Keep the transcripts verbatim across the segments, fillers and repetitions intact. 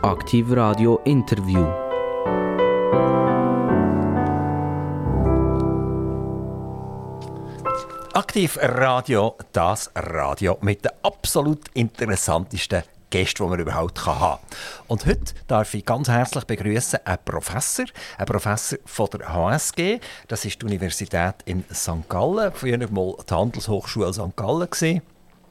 Aktiv Radio Interview. Aktiv Radio, das Radio mit den absolut interessantesten Gästen, die man überhaupt haben kann. Und heute darf ich ganz herzlich begrüßen einen Professor, einen Professor von der H S G. Das ist die Universität in Sankt Gallen, früher mal die Handelshochschule Sankt Gallen gewesen.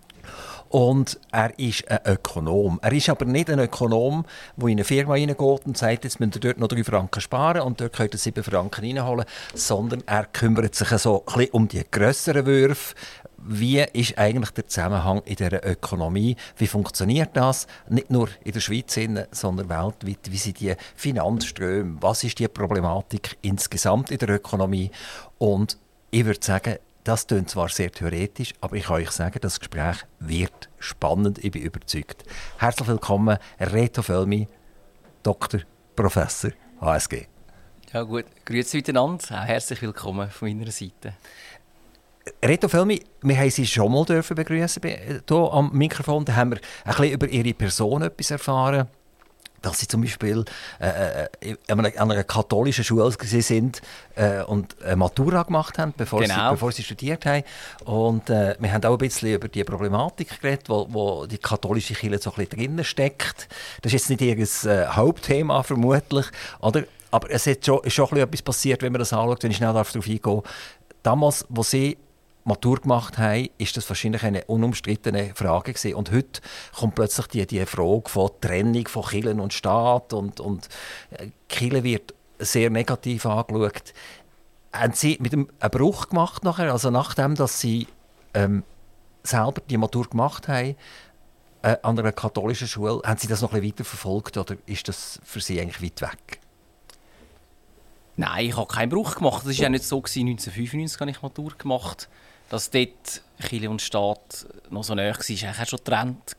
Und er ist ein Ökonom. Er ist aber nicht ein Ökonom, der in eine Firma reingeht und sagt, jetzt müsst ihr dort noch drei Franken sparen und dort könnt ihr sieben Franken reinholen, sondern er kümmert sich so ein bisschen um die grösseren Würfe. Wie ist eigentlich der Zusammenhang in dieser Ökonomie? Wie funktioniert das? Nicht nur in der Schweiz, sondern weltweit. Wie sind die Finanzströme? Was ist die Problematik insgesamt in der Ökonomie? Und ich würde sagen, das klingt zwar sehr theoretisch, aber ich kann euch sagen, das Gespräch wird spannend. Ich bin überzeugt. Herzlich willkommen, Reto Völmi, Doktor, Professor, H S G. Ja gut, grüezi miteinander. Auch herzlich willkommen von meiner Seite. Reto Völmi, wir haben Sie schon mal begrüßen hier am Mikrofon. Da haben wir ein bisschen über Ihre Person etwas erfahren. Dass Sie zum Beispiel äh, äh, an einer katholischen Schule sind äh, und eine Matura gemacht haben, bevor, genau. sie, bevor Sie studiert haben. Und äh, wir haben auch ein bisschen über die Problematik geredet, wo, wo die katholische Kirche so ein bisschen drinnen steckt. Das ist jetzt nicht Ihr äh, Hauptthema vermutlich, oder? Aber es ist schon, ist schon etwas passiert, wenn man das anschaut, wenn ich schnell darauf eingehen. Damals, wo Sie Matur gemacht haben, ist das wahrscheinlich eine unumstrittene Frage gewesen. Und heute kommt plötzlich die, die Frage von Trennung von Kirche und Staat und, und Kirche wird sehr negativ angeschaut. Haben Sie mit einem einen Bruch gemacht nachher, also nachdem, dass Sie ähm, selber die Matur gemacht haben äh, an einer katholischen Schule, haben Sie das noch ein bisschen weiter verfolgt oder ist das für Sie eigentlich weit weg? Nein, ich habe keinen Bruch gemacht. Das war ja nicht so. neunzehnhundertfünfundneunzig habe ich Matur gemacht. Dass dort Kirche und Staat noch so nahe war, war eigentlich schon Trend.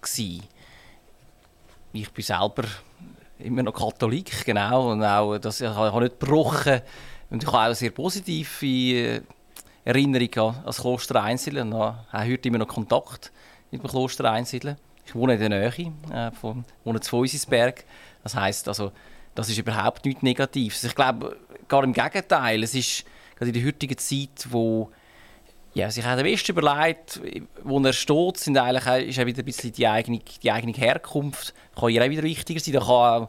Ich bin selber immer noch Katholik, genau. Und auch, das, ich habe nicht gebrochen. Und ich habe auch sehr positive Erinnerungen an das Kloster Einsiedeln. Ich habe heute immer noch Kontakt mit dem Kloster Einsiedeln. Ich wohne in der Nähe, äh, von, wohne in Feusisberg. Das heisst, also, das ist überhaupt nichts Negatives. Ich glaube, gar im Gegenteil. Es ist gerade in der heutigen Zeit, wo ja, sich auch der Westen überlegt, wo er steht, sind eigentlich, ist auch wieder ein bisschen die eigene, die eigene Herkunft. Kann hier auch wieder wichtiger sein. Da kann auch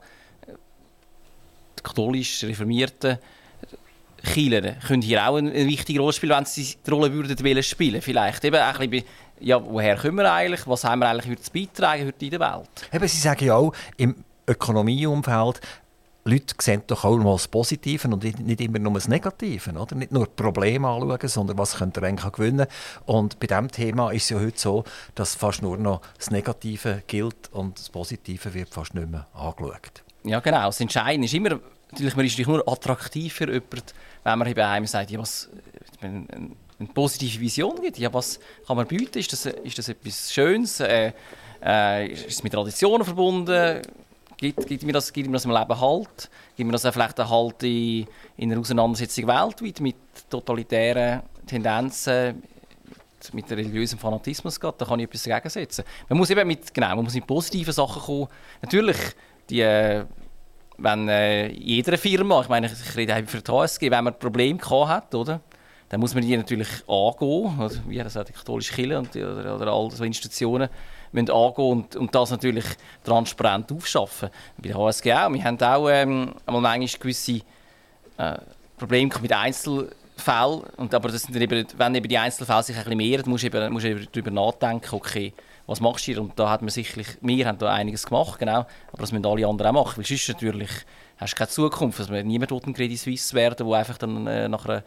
die katholisch reformierten Kirchen können hier auch eine wichtige Rolle spielen, wenn sie die Rolle würden spielen. Vielleicht eben auch ein bisschen, ja, woher kommen wir eigentlich? Was haben wir eigentlich zu beitragen heute in der Welt? Eben, Sie sagen ja auch, im Ökonomieumfeld, Leute sehen doch auch mal das Positive und nicht immer nur das Negative. Oder? Nicht nur Probleme anschauen, sondern was könnt ihr eigentlich gewinnen. Und bei diesem Thema ist es ja heute so, dass fast nur noch das Negative gilt und das Positive wird fast nicht mehr angeschaut. Ja genau, das Entscheidende ist immer, natürlich, man ist natürlich nur attraktiv für jemanden, wenn man bei einem sagt, ja, was, eine, eine positive Vision gibt, ja, was kann man bieten, ist das, ist das etwas Schönes, äh, äh, ist es mit Traditionen verbunden? Gibt, gibt, mir das, gibt mir das im Leben Halt? Gibt mir das auch vielleicht einen Halt in, in einer Auseinandersetzung weltweit mit totalitären Tendenzen, mit, mit religiösem Fanatismus? Da kann ich etwas dagegen setzen. Man muss eben mit, genau, man muss mit positiven Sachen kommen. Natürlich, die, äh, wenn äh, in jeder Firma, ich meine, ich rede auch für die H S G, wenn man Probleme gehabt hat, oder? Dann muss man die natürlich angehen, oder? Wie das auch die katholische Kirche und die, oder, oder all so Institutionen müssen angehen und, und das natürlich transparent aufschaffen. Bei der H S G auch. Wir haben auch ähm, einmal manchmal gewisse äh, Probleme mit Einzelfällen. Und, aber das sind eben, wenn eben die Einzelfälle sich ein bisschen mehren, musst du eben, musst du eben darüber nachdenken, okay, was machst du hier? Und da hat man sicherlich, wir haben da einiges gemacht, genau, aber das müssen alle anderen auch machen. Weil sonst natürlich hast du keine Zukunft. Also niemand will ein Credit Suisse werden, der einfach dann äh, nach einer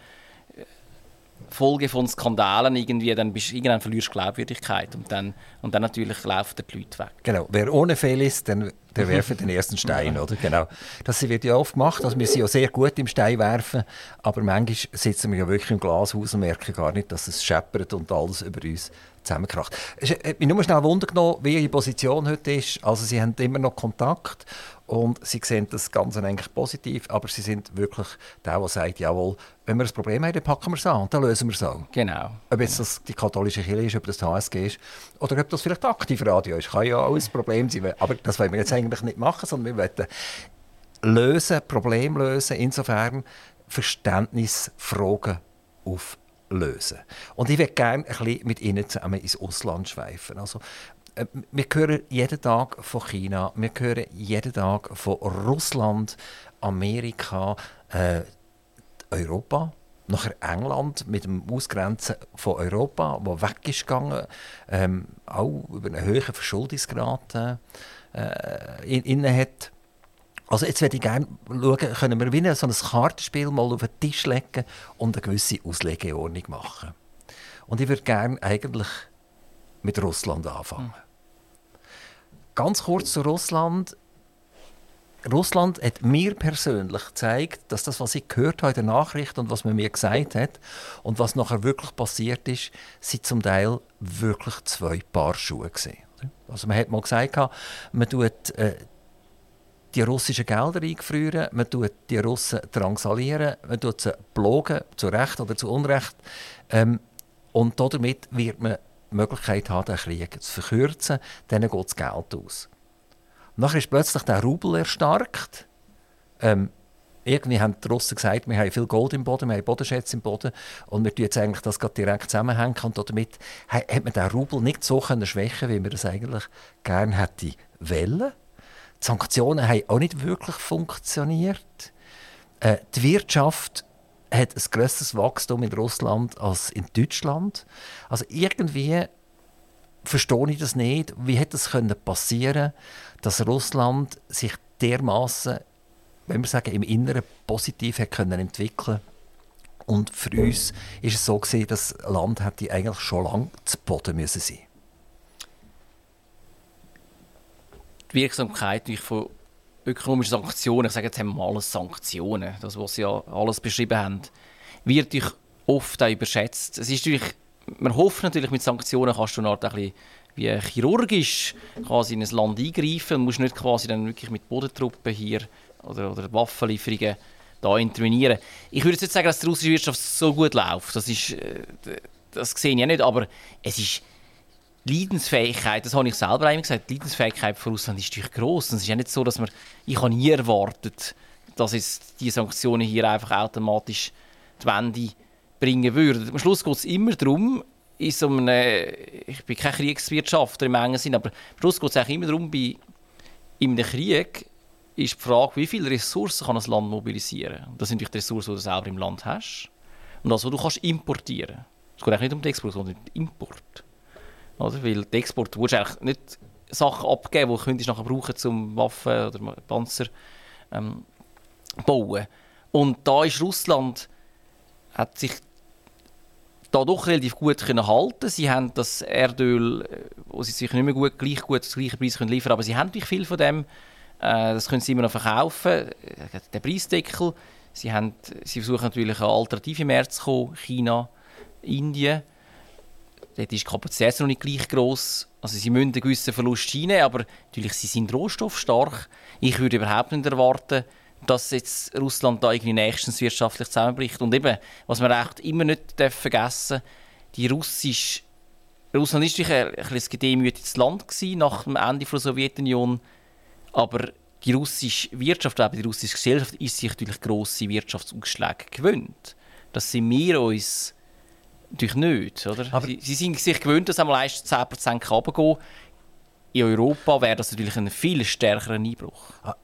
Folge von Skandalen irgendwie, dann bist, irgendwann verlierst du Glaubwürdigkeit und dann, und dann natürlich laufen die Leute weg. Genau, wer ohne Fehl ist, dann der werfe den ersten Stein, oder? Genau. Das wird ja oft gemacht, also wir sind ja sehr gut im Stein werfen, aber manchmal sitzen wir ja wirklich im Glashaus und merken gar nicht, dass es scheppert und alles über uns zusammenkracht. Es hat mich nur schnell Wunder genommen, wie Ihre Position heute ist. Also Sie haben immer noch Kontakt und Sie sehen das Ganze eigentlich positiv, aber Sie sind wirklich der, der sagt, jawohl, wenn wir ein Problem haben, dann packen wir es an und dann lösen wir es auch. Genau. Ob jetzt das die katholische Kirche ist, ob das die H S G ist oder ob das vielleicht Aktivradio ist, kann ja auch ein Problem sein, aber das wollen wir jetzt eigentlich eigentlich nicht machen, sondern wir wollen lösen, Probleme lösen, insofern Verständnisfragen auflösen. Und ich würde gerne ein bisschen mit Ihnen zusammen ins Ausland schweifen. Also, äh, wir hören jeden Tag von China, wir hören jeden Tag von Russland, Amerika, äh, Europa, nachher England mit dem Ausgrenzen von Europa, das weg ist gegangen, ähm, auch über einen hohen Verschuldungsgrad äh, in, inne hat. Also jetzt würde ich gerne schauen, können wir wie so ein Kartenspiel mal auf den Tisch legen und eine gewisse Auslegeordnung machen. Und ich würde gerne eigentlich mit Russland anfangen. Mhm. Ganz kurz zu Russland. Russland hat mir persönlich gezeigt, dass das, was ich gehört habe in der Nachricht und was man mir gesagt hat und was nachher wirklich passiert ist, sind zum Teil wirklich zwei Paar Schuhe gewesen. Also man hat mal gesagt, man tut äh, die russischen Gelder eingefrieren, man tut die Russen drangsalieren, man tut sie blogen, zu Recht oder zu Unrecht. Ähm, und damit wird man die Möglichkeit haben, den Krieg zu verkürzen, dann geht das Geld aus. Nachher ist plötzlich der Rubel erstarkt. Ähm, irgendwie haben die Russen gesagt, wir haben viel Gold im Boden, wir haben Bodenschätze im Boden und wir tun jetzt eigentlich das direkt zusammenhängen. Und damit hat man den Rubel nicht so schwächen, wie man das eigentlich gerne hätte wollen. Die Sanktionen haben auch nicht wirklich funktioniert. Äh, die Wirtschaft hat ein grösseres Wachstum in Russland als in Deutschland. Also irgendwie verstehe ich das nicht. Wie hätte es passieren können, dass Russland sich dermaßen, wenn wir sagen, im Inneren positiv hat können entwickeln. Und für uns ist es so gewesen, dass das Land hätte eigentlich schon lange zu Boden müssen sein. Die Wirksamkeit von ökonomischen Sanktionen, ich sage jetzt haben wir alles Sanktionen, das, was Sie ja alles beschrieben haben, wird durch oft auch überschätzt. Es ist natürlich, man hofft natürlich, mit Sanktionen kannst du eine Art ein bisschen wie chirurgisch quasi in ein Land eingreifen und musst nicht quasi dann wirklich mit Bodentruppen hier oder, oder Waffenlieferungen da intervenieren. Ich würde jetzt nicht sagen, dass die russische Wirtschaft so gut läuft. Das, ist, das sehe ich ja nicht, aber es ist die Leidensfähigkeit, das habe ich selber einmal gesagt, die Leidensfähigkeit von Russland ist natürlich gross. Es ist ja nicht so, dass man, ich habe nie erwartet, dass jetzt die Sanktionen hier einfach automatisch die Wende bringen würden. Am Schluss geht es immer darum, in so einem, ich bin kein Kriegswirtschaftler im engen Sinn, aber am Schluss geht es eigentlich immer darum, bei, in einem Krieg ist die Frage, wie viele Ressourcen kann ein Land mobilisieren kann. Das sind natürlich die Ressourcen, die du selber im Land hast. Und das, was du kannst importieren. Es geht eigentlich nicht um den Export, sondern um den Import. Oder? Weil der Export, du willst eigentlich nicht Sachen abgeben, die du nachher brauchen, um Waffen oder Panzer ähm, bauen. Und da ist Russland, hat sich da doch relativ gut können halten. Sie haben das Erdöl, wo sie sich nicht mehr gut, gleich gut zu gleichen Preis können liefern, aber sie haben natürlich viel von dem. Äh, das können sie immer noch verkaufen. Der Preisdeckel. Sie, haben, sie versuchen natürlich eine alternative Märkte zu kommen. China, Indien. Dort ist die Kapazität noch nicht gleich gross. Also sie müssen einen gewissen Verlust hinein, aber natürlich sie sind rohstoffstark. Ich würde überhaupt nicht erwarten, dass jetzt Russland da irgendwie nächstens wirtschaftlich zusammenbricht. Und eben, was man echt immer nicht vergessen darf, die russische Russland war ein, ein, ein gedemütigtes Land gewesen, nach dem Ende der Sowjetunion. Aber die russische Wirtschaft, die russische Gesellschaft, ist sich natürlich grosse Wirtschaftsausschläge gewöhnt. Das sind wir uns natürlich nicht. Oder? Aber sie, sie sind sich gewöhnt, dass einmal zehn Prozent runtergehen. In Europa wäre das natürlich ein viel stärkerer Einbruch.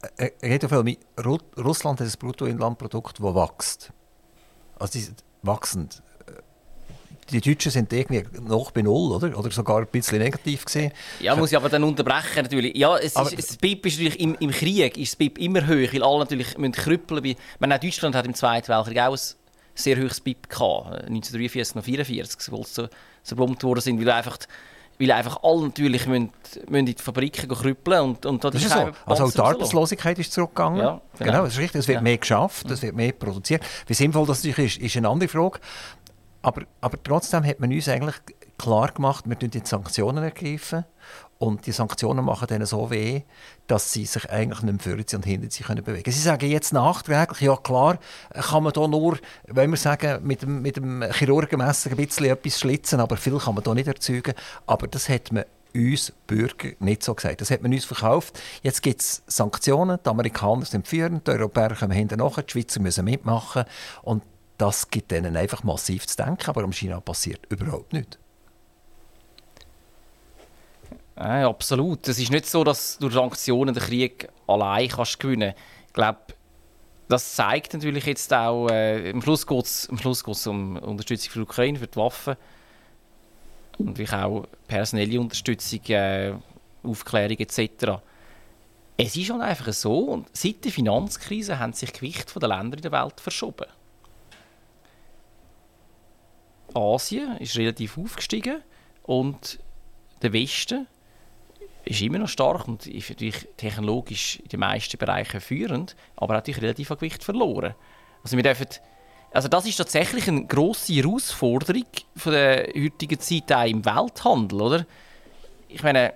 Russland hat ein Bruttoinlandprodukt, das wächst. Also die wachsend. Die Deutschen sind irgendwie noch bei Null, oder? Oder sogar ein bisschen negativ gesehen. Ja, muss ich aber dann unterbrechen natürlich. Ja, es ist, das B I P ist natürlich im, im Krieg ist das B I P immer höher, weil alle natürlich müssen krüppeln. Ich meine, Deutschland hat im Zweiten Weltkrieg auch ein sehr hohes B I P gehabt, neunzehnhundertdreiundvierzig und vierundvierzig, als sie zerplumpt worden sind, weil einfach Weil einfach alle natürlich müssen, müssen in die Fabriken krüppeln und, und das, das ist so. Also auch die Arbeitslosigkeit ist zurückgegangen. Ja, genau. genau, das ist richtig. Es wird ja. mehr geschafft, es wird mehr produziert. Wie sinnvoll das ist, ist eine andere Frage. Aber, aber trotzdem hat man uns eigentlich klar gemacht, wir ergreifen die Sanktionen ergreifen und die Sanktionen machen denen so weh, dass sie sich eigentlich nicht mehr vorwärts und hinter sich bewegen können. Sie sagen jetzt nachträglich, ja klar, kann man da nur, wenn wir sagen, mit dem, mit dem Chirurgenmesser ein bisschen etwas schlitzen, aber viel kann man da nicht erzeugen. Aber das hat man uns Bürger nicht so gesagt. Das hat man uns verkauft. Jetzt gibt es Sanktionen, die Amerikaner sind führend, die Europäer kommen hinten nach, die Schweizer müssen mitmachen. Und das gibt ihnen einfach massiv zu denken, aber um China passiert überhaupt nichts. Ja, absolut. Es ist nicht so, dass du durch Sanktionen den Krieg allein kannst gewinnen kannst. Ich glaube, das zeigt natürlich jetzt auch, äh, am Schluss geht es um Unterstützung für die Ukraine, für die Waffen. Und natürlich auch personelle Unterstützung, äh, Aufklärung et cetera. Es ist halt einfach so, und seit der Finanzkrise haben sich die Gewichte der Länder in der Welt verschoben. Asien ist relativ aufgestiegen und der Westen ist immer noch stark und natürlich technologisch in den meisten Bereichen führend, aber hat natürlich relativ an Gewicht verloren. Also wir dürfen, also das ist tatsächlich eine grosse Herausforderung von der heutigen Zeit auch im Welthandel, oder? Ich meine,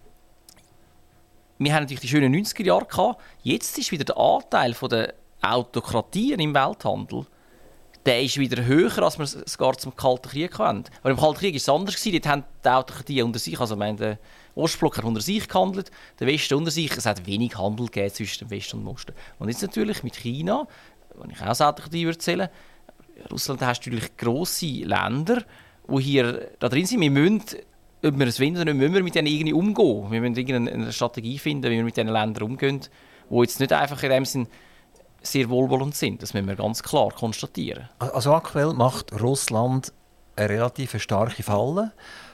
wir haben natürlich die schönen neunziger Jahre gehabt. Jetzt ist wieder der Anteil der Autokratien im Welthandel, der ist wieder höher, als wir es gar zum Kalten Krieg hatten. Aber im Kalten Krieg war es anders. Dort haben die Autokratien unter sich, also meine, der Ostblock hat unter sich gehandelt, der Westen unter sich. Es hat wenig Handel gegeben zwischen dem Westen und dem Osten. Und jetzt natürlich mit China, wenn ich auch als Autokratie erzählen würde, Russland hast natürlich grosse Länder, die hier da drin sind. Wir müssen, ob wir es wollen oder nicht, müssen wir mit denen irgendwie umgehen. Wir müssen irgendeine Strategie finden, wie wir mit diesen Ländern umgehen, die jetzt nicht einfach in dem Sinn sehr wohlwollend sind. Das müssen wir ganz klar konstatieren. Also aktuell macht Russland eine relativ starke Falle.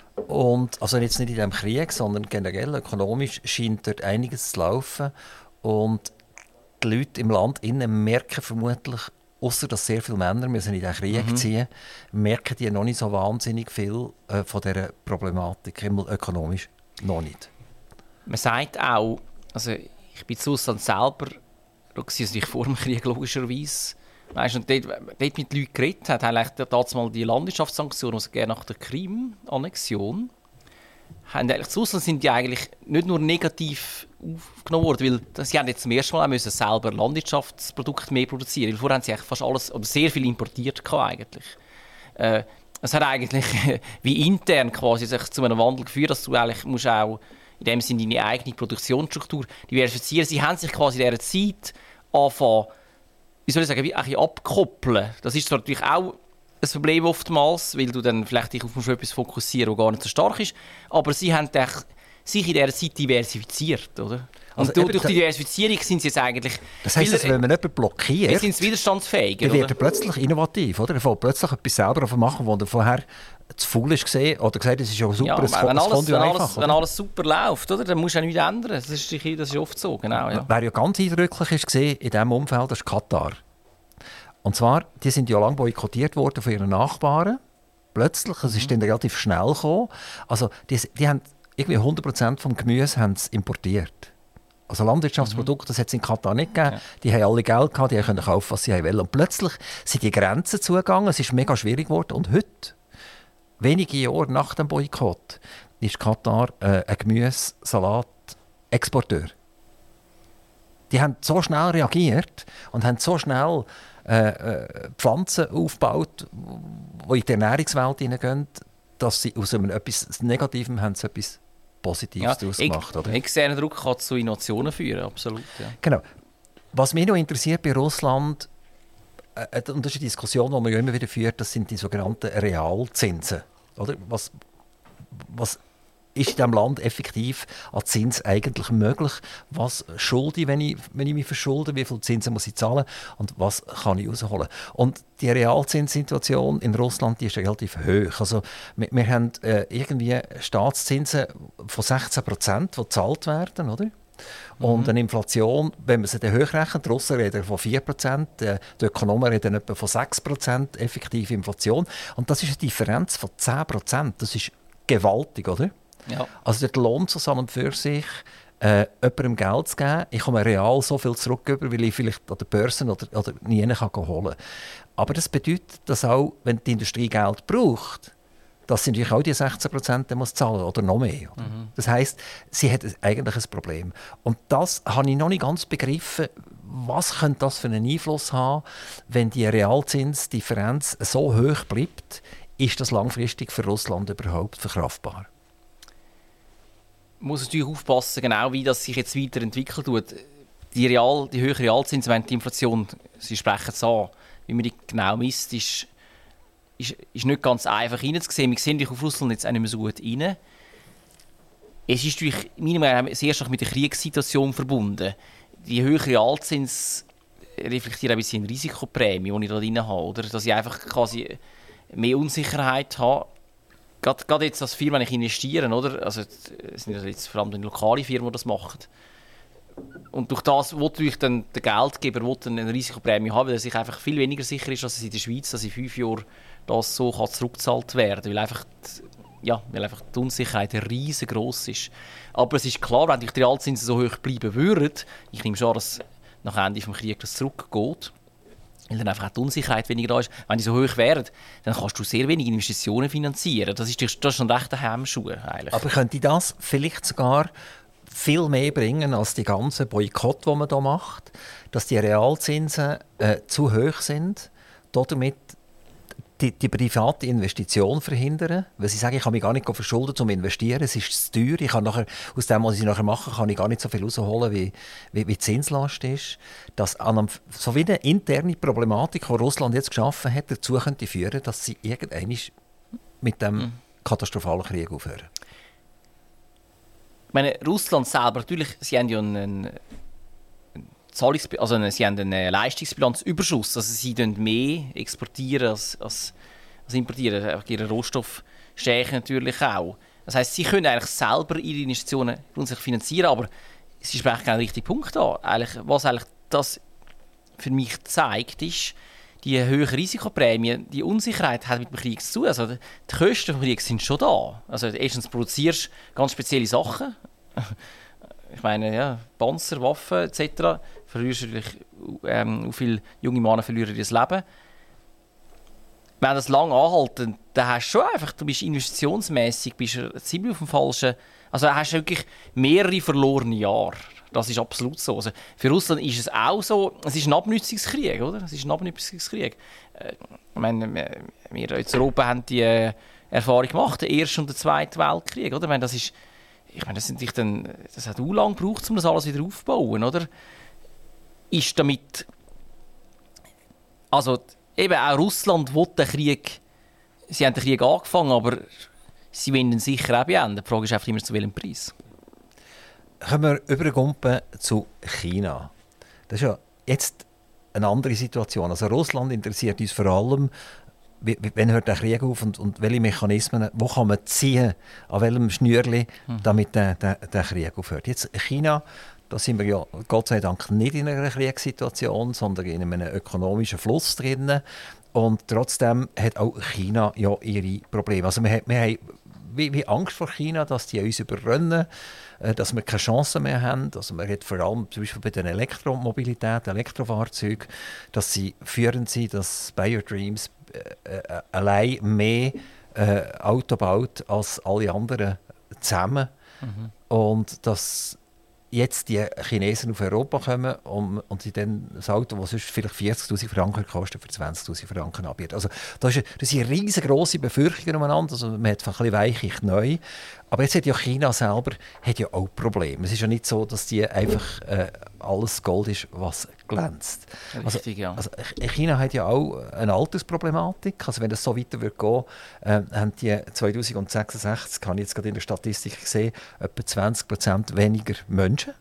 Und also jetzt nicht in diesem Krieg, sondern generell ökonomisch scheint dort einiges zu laufen. Und die Leute im Land innen merken vermutlich, außer dass sehr viele Männer müssen in diesen Krieg mhm. ziehen, merken die noch nicht so wahnsinnig viel äh, von dieser Problematik, ökonomisch noch nicht. Man sagt auch, also ich bin zu Russland selber, also nicht vor dem Krieg logischerweise, weißt, und dort, dort mit Leuten geredet hat, haben damals mal die Landwirtschaftssanktionen, also gerne nach der Krim-Annexion, haben eigentlich zu Russland sind die eigentlich nicht nur negativ aufgenommen worden, weil sie haben jetzt zum ersten Mal auch müssen selber Landwirtschaftsprodukte mehr produzieren, weil vorher haben sie eigentlich fast alles oder sehr viel importiert eigentlich. Äh, es hat eigentlich wie intern quasi sich zu einem Wandel geführt, dass du eigentlich musst auch in dem Sinne deine eigene Produktionsstruktur diversifizieren. Sie haben sich quasi in dieser Zeit angefangen, wie soll ich sagen, wie ein bisschen abkoppeln. Das ist zwar natürlich auch ein Problem oftmals, weil du dann vielleicht dich auf etwas fokussieren, das gar nicht so stark ist, aber sie haben sich in dieser Zeit diversifiziert, oder? Und also durch die Diversifizierung sind sie jetzt eigentlich... Das heisst, dass, wenn man jemanden blockiert, sind sie widerstandsfähiger, dann wird er plötzlich innovativ, oder? Er fängt plötzlich etwas selber machen, was er vorher zu faul ist gesehen oder gesagt, es ist ja super, ja, es wenn, alles, kommt ja wenn, einfach. Alles, wenn alles super läuft, oder? Dann musst du ja nichts ändern. Das ist, das ist oft so, genau. Ja. Wer ja ganz eindrücklich ist gesehen in diesem Umfeld, das ist Katar. Und zwar, die sind ja lange boykottiert worden von ihren Nachbarn. Plötzlich, es ist mhm. dann relativ schnell gekommen. Also, die, die haben irgendwie hundert Prozent vom Gemüse haben sie importiert. Also Landwirtschaftsprodukte, das hat es in Katar nicht gegeben. Ja. Die haben alle Geld gehabt, die können kaufen, was sie wollen. Und plötzlich sind die Grenzen zugegangen, es ist mega schwierig geworden. Und heute, wenige Jahre nach dem Boykott, ist Katar äh, ein Gemüse-Salat-Exporteur. Die haben so schnell reagiert und haben so schnell äh, äh, Pflanzen aufgebaut, die in die Ernährungswelt hineingehen, dass sie aus einem etwas Negativem haben sie etwas Positives ja, daraus gemacht. Oder? Externer Druck kann zu Innovationen führen, absolut. Ja. Genau. Was mich noch interessiert bei Russland, äh, und das ist eine Diskussion, die man ja immer wieder führt, das sind die sogenannten Realzinsen. Oder? Was, was ist in diesem Land effektiv an Zins eigentlich möglich? Was schulde ich, wenn ich, wenn ich mich verschulde? Wie viel Zinsen muss ich zahlen? Und was kann ich rausholen? Und die Realzinssituation in Russland die ist relativ hoch. Also, wir, wir haben äh, irgendwie Staatszinsen von sechzehn Prozent, die gezahlt werden, oder? Und eine Inflation, wenn man sie dann hochrechnet, die Russen reden von vier Prozent, die Ökonomen reden etwa von sechs Prozent effektive Inflation. Und das ist eine Differenz von zehn Prozent. Das ist gewaltig, oder? Ja. Also der Lohn zusammen für sich, äh, jemandem Geld zu geben, ich komme real so viel zurück, weil ich vielleicht an der Börse oder, oder nie holen kann. Aber das bedeutet, dass auch, wenn die Industrie Geld braucht, dass sie natürlich auch die sechzehn Prozent muss zahlen oder noch mehr. Oder? Mhm. Das heisst, sie hat eigentlich ein Problem. Und das habe ich noch nicht ganz begriffen. Was könnte das für einen Einfluss haben, wenn die Realzinsdifferenz so hoch bleibt? Ist das langfristig für Russland überhaupt verkraftbar? muss natürlich aufpassen, genau wie das sich jetzt weiterentwickelt wird. Die, Real, die höheren Realzinsen, wenn die Inflation, sie sprechen es an, wie man die genau misst, ist, ist, ist nicht ganz einfach reinzusehen. Wir sehen auf Russland jetzt auch nicht mehr so gut rein. Es ist natürlich meiner Meinung nach sehr stark mit der Kriegssituation verbunden. Die höheren Realzinsen reflektieren ein bisschen Risikoprämie, die ich da drin habe. Oder? Dass ich einfach quasi mehr Unsicherheit habe. Gerade, gerade jetzt als Firma, wenn ich investiere, oder? Also, es sind jetzt vor allem die lokale Firmen, die das machen. Und durch das will natürlich dann der Geldgeber will dann eine Risikoprämie haben, weil er sich einfach viel weniger sicher ist, als es in der Schweiz, dass in fünf Jahren das so kann zurückgezahlt werden kann. Weil einfach die, ja, weil einfach die Unsicherheit riesengroß ist. Aber es ist klar, wenn die Realzinsen so hoch bleiben würden, ich nehme schon an, dass nach Ende des Krieges das zurückgeht, weil dann einfach auch die Unsicherheit weniger da ist. Wenn die so hoch wären, dann kannst du sehr wenig Investitionen finanzieren. Das ist, das ist schon recht ein Hemmschuh eigentlich. Aber könnte das vielleicht sogar viel mehr bringen als die ganzen Boykott, die man hier macht, dass die Realzinsen äh, zu hoch sind, damit die, die private Investition verhindern, weil sie sagen, ich kann mich gar nicht verschulden, um zu investieren, es ist zu teuer, ich kann nachher, aus dem, was ich nachher mache, kann ich gar nicht so viel rausholen, wie, wie, wie die Zinslast ist. Dass an einem, so wie eine interne Problematik, die Russland jetzt geschaffen hat, dazu könnte führen, dass sie irgendwann mit dem mhm. katastrophalen Krieg aufhören. Ich meine, Russland selber, natürlich, sie haben ja einen, einen Zahlungs- also eine, sie haben einen Leistungsbilanzüberschuss. Also sie mehr exportieren als, als, als importieren. Einfach ihre Rohstoffstärke natürlich auch. Das heisst, sie können eigentlich selber ihre Investitionen grundsätzlich finanzieren, aber sie sprechen keinen richtigen Punkt an. Eigentlich, was eigentlich das für mich zeigt, ist, die hohe Risikoprämie, die Unsicherheit hat mit dem Krieg zu tun. Also die Kosten des Krieges sind schon da. Also erstens produzierst du ganz spezielle Sachen. Ich meine, ja, Panzer, Waffen et cetera. Verlierst natürlich, ähm, auch viele junge Männer verlieren ihr Leben. Wenn das lange anhält, dann hast du schon einfach, du bist investitionsmässig bist du ziemlich auf dem falschen. Also hast du wirklich mehrere verlorene Jahre. Das ist absolut so. Also für Russland ist es auch so, es ist ein Abnutzungskrieg, oder? Es ist ein Abnutzungskrieg. Äh, ich meine, wir in Europa haben die äh, Erfahrung gemacht, der Erste und der Zweite Weltkrieg, oder? Ich meine, das ist, ich meine, das, sind dann, das hat auch lange gebraucht, um das alles wieder aufzubauen, oder? Ist damit, also eben auch Russland will den Krieg, sie haben den Krieg angefangen, aber sie wollen ihn sicher auch beenden. Die Frage ist einfach immer, zu welchem Preis. Kommen wir übergumpen zu China. Das ist ja jetzt eine andere Situation. Also Russland interessiert uns vor allem, wie, wann hört der Krieg auf und, und welche Mechanismen, wo kann man ziehen, an welchem Schnürli, damit der, der, der Krieg aufhört. Jetzt China, da sind wir ja Gott sei Dank nicht in einer Kriegssituation, sondern in einem ökonomischen Fluss drin. Und trotzdem hat auch China ja ihre Probleme. Also wir, wir haben wie, wie Angst vor China, dass die uns überrennen, dass wir keine Chancen mehr haben. Also man hat vor allem zum Beispiel bei der Elektromobilität, Elektrofahrzeugen, dass sie führend sind, dass BioDreams äh, äh, allein mehr äh, Auto baut als alle anderen zusammen. Mhm. Und dass jetzt die Chinesen auf Europa kommen um, und sie dann das Auto, das sonst vielleicht vierzigtausend Franken kostet, für zwanzigtausend Franken anbieten. Also das, ist, das sind riesengroße Befürchtungen umeinander. Also man hat ein bisschen weiche Knie. Aber jetzt hat ja China selber hat ja auch Probleme. Es ist ja nicht so, dass die einfach äh, alles Gold ist, was glänzt. Richtig, also, ja. Also China hat ja auch eine Altersproblematik. Also wenn das so weiter wird gehen, äh, haben die zweitausendsechsundsechzig, habe ich jetzt gerade in der Statistik gesehen, etwa zwanzig Prozent weniger Menschen.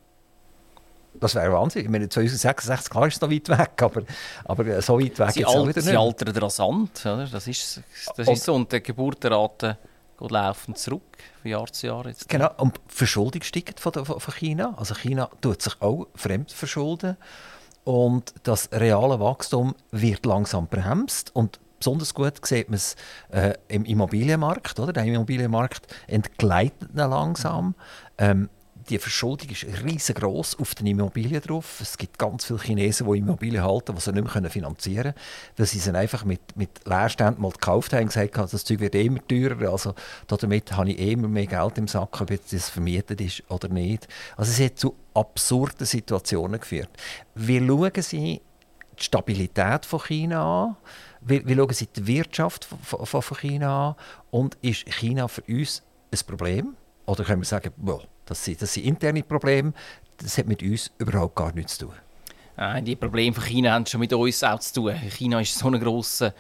Das wäre Wahnsinn. Ich meine, zweitausendsechsundsechzig, klar ist es noch weit weg, aber, aber so weit weg ist es auch wieder nicht. Sie altern rasant, oder? Das ist, das ist so. Und die Geburtenrate geht laufend zurück, von Jahr zu Jahr. Jetzt. Genau, und die Verschuldung steigt von, von China. Also China tut sich auch fremd verschulden. Und das reale Wachstum wird langsam bremst. Und besonders gut sieht man es äh, im Immobilienmarkt. Oder? Der Immobilienmarkt entgleitet langsam. Ähm, Die Verschuldung ist riesengroß auf den Immobilien drauf. Es gibt ganz viele Chinesen, die Immobilien halten, die sie nicht mehr finanzieren können, weil sie sie einfach mit, mit Leerständen mal gekauft haben und gesagt haben, das Zeug wird immer teurer. Also damit habe ich immer mehr Geld im Sack, ob jetzt das vermietet ist oder nicht. Also es hat zu absurden Situationen geführt. Wie schauen Sie die Stabilität von China an? Wie, wie schauen Sie die Wirtschaft von, von, von China an? Und ist China für uns ein Problem? Oder können wir sagen, boah, Das sind, das sind interne Probleme. Das hat mit uns überhaupt gar nichts zu tun. Äh, die Probleme von China haben schon mit uns auch zu tun. China ist so ein grosser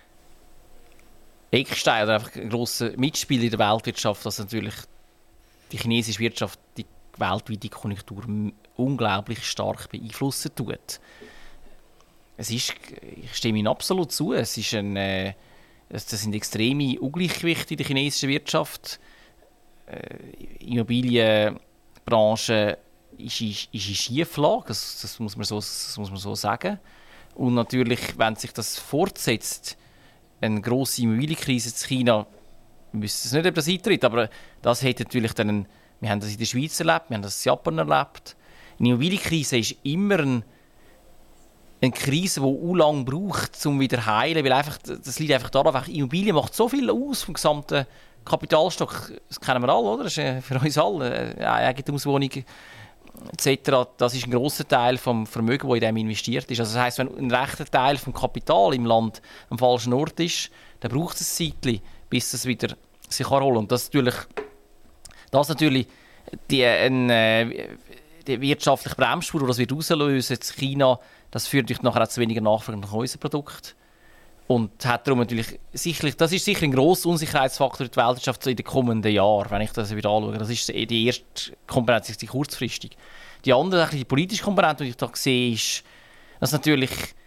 Eckstein oder einfach ein grosser Mitspieler in der Weltwirtschaft, dass natürlich die chinesische Wirtschaft die weltweite Konjunktur unglaublich stark beeinflussen tut. Es ist, ich stimme Ihnen absolut zu, es ist ein, äh, das sind extreme Ungleichgewichte in der chinesischen Wirtschaft. Die äh, Immobilienbranche ist, ist, ist in Schieflage, das, das, muss man so, das muss man so sagen. Und natürlich, wenn sich das fortsetzt, eine grosse Immobilienkrise in China, wir wissen es nicht, ob das eintritt, aber das hat natürlich dann, ein, wir haben das in der Schweiz erlebt, wir haben das in Japan erlebt. Eine Immobilienkrise ist immer ein, eine Krise, die u lang braucht, um wieder zu heilen, weil einfach, das liegt einfach daran, Immobilien macht so viel aus vom gesamten Kapitalstock, das kennen wir alle, oder? Das ist für uns alle eine Eigentumswohnung et cetera. Das ist ein grosser Teil des Vermögens, das in dem investiert ist. Also das heisst, wenn ein rechter Teil des Kapital im Land am falschen Ort ist, dann braucht es ein Zeitchen, bis es wieder sich holen kann. Und das natürlich, das natürlich die, eine, die wirtschaftliche Bremsspur, die das wird auslösen in China, das führt natürlich nachher auch zu weniger Nachfrage nach unseren Produkten. Und hat darum natürlich sicherlich, das ist sicher ein grosser Unsicherheitsfaktor in der Weltwirtschaft in den kommenden Jahren, wenn ich das wieder anschaue. Das ist die erste Komponente, die kurzfristig. Die andere, die politische Komponente, die ich da sehe, ist, dass natürlich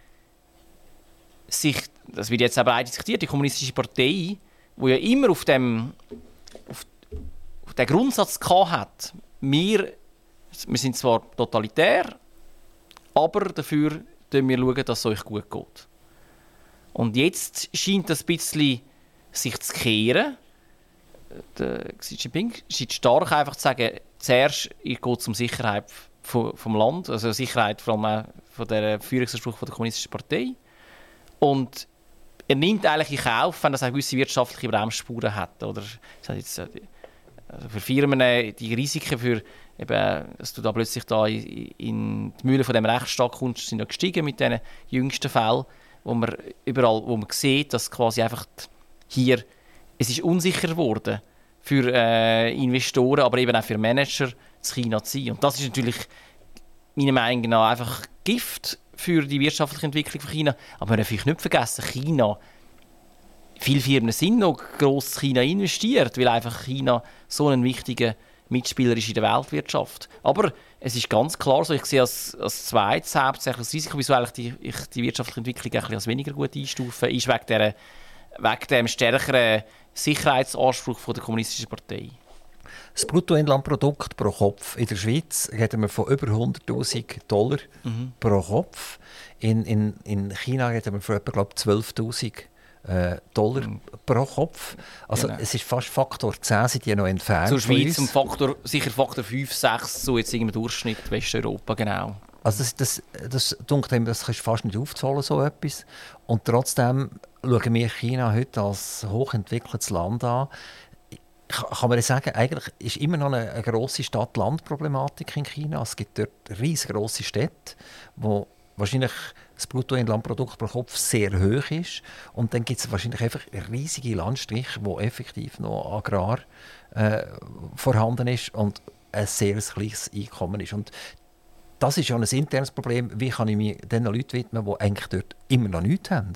sich, das wird jetzt auch breit diskutiert, die kommunistische Partei, die ja immer auf dem auf, auf den Grundsatz gehabt hat, wir, wir sind zwar totalitär, aber dafür schauen wir, dass es euch gut geht. Und jetzt scheint das ein bisschen sich zu kehren. Der Xi Jinping scheint stark einfach zu sagen, zuerst geht es um Sicherheit vom Land, also Sicherheit vor allem auch von der Führungsanspruch der kommunistischen Partei. Und er nimmt eigentlich in Kauf, wenn das auch gewisse wirtschaftliche Bremsspuren hat. Oder jetzt, also für Firmen die Risiken, für, eben, dass du da plötzlich da in, in die Mühle von dem Rechtsstaat kommst, sind ja gestiegen mit diesen jüngsten Fällen, wo man überall, wo man sieht, dass quasi einfach hier, es ist unsicher geworden für äh, Investoren, aber eben auch für Manager, zu China zu sein. Und das ist natürlich meiner Meinung nach einfach Gift für die wirtschaftliche Entwicklung von China. Aber man darf nicht vergessen, China, viele Firmen sind noch gross in China investiert, weil einfach China so ein wichtiger Mitspieler ist in der Weltwirtschaft. Aber es ist ganz klar so, ich sehe als, als zweites hauptsächlich das Risiko, wieso eigentlich die, ich die wirtschaftliche Entwicklung ein als weniger gut einstufe, ist wegen, der, wegen dem stärkeren Sicherheitsanspruch von der kommunistischen Partei. Das Bruttoinlandprodukt pro Kopf in der Schweiz reden wir von über hunderttausend Dollar mhm. pro Kopf. In, in, in China reden wir von etwa zwölftausend äh, Dollar mhm. pro Kopf. Also genau. Es ist fast Faktor zehn, sind die noch entfernt. Zur Schweiz um Faktor, sicher Faktor fünf, sechs, so jetzt im Durchschnitt Westeuropa, genau. Also das, das, das, das, das kannst du fast nicht aufzahlen, so etwas. Und trotzdem schauen wir China heute als hochentwickeltes Land an. Kann man sagen, eigentlich ist immer noch eine, eine grosse Stadt-Land-Problematik in China. Es gibt dort riesengroße Städte, wo wahrscheinlich das Bruttoinlandprodukt pro Kopf sehr hoch ist. Und dann gibt es wahrscheinlich einfach riesige Landstriche, wo effektiv noch Agrar äh, vorhanden ist und ein sehr kleines Einkommen ist. Und das ist ja ein internes Problem. Wie kann ich mich den Leuten widmen, die eigentlich dort immer noch nichts haben?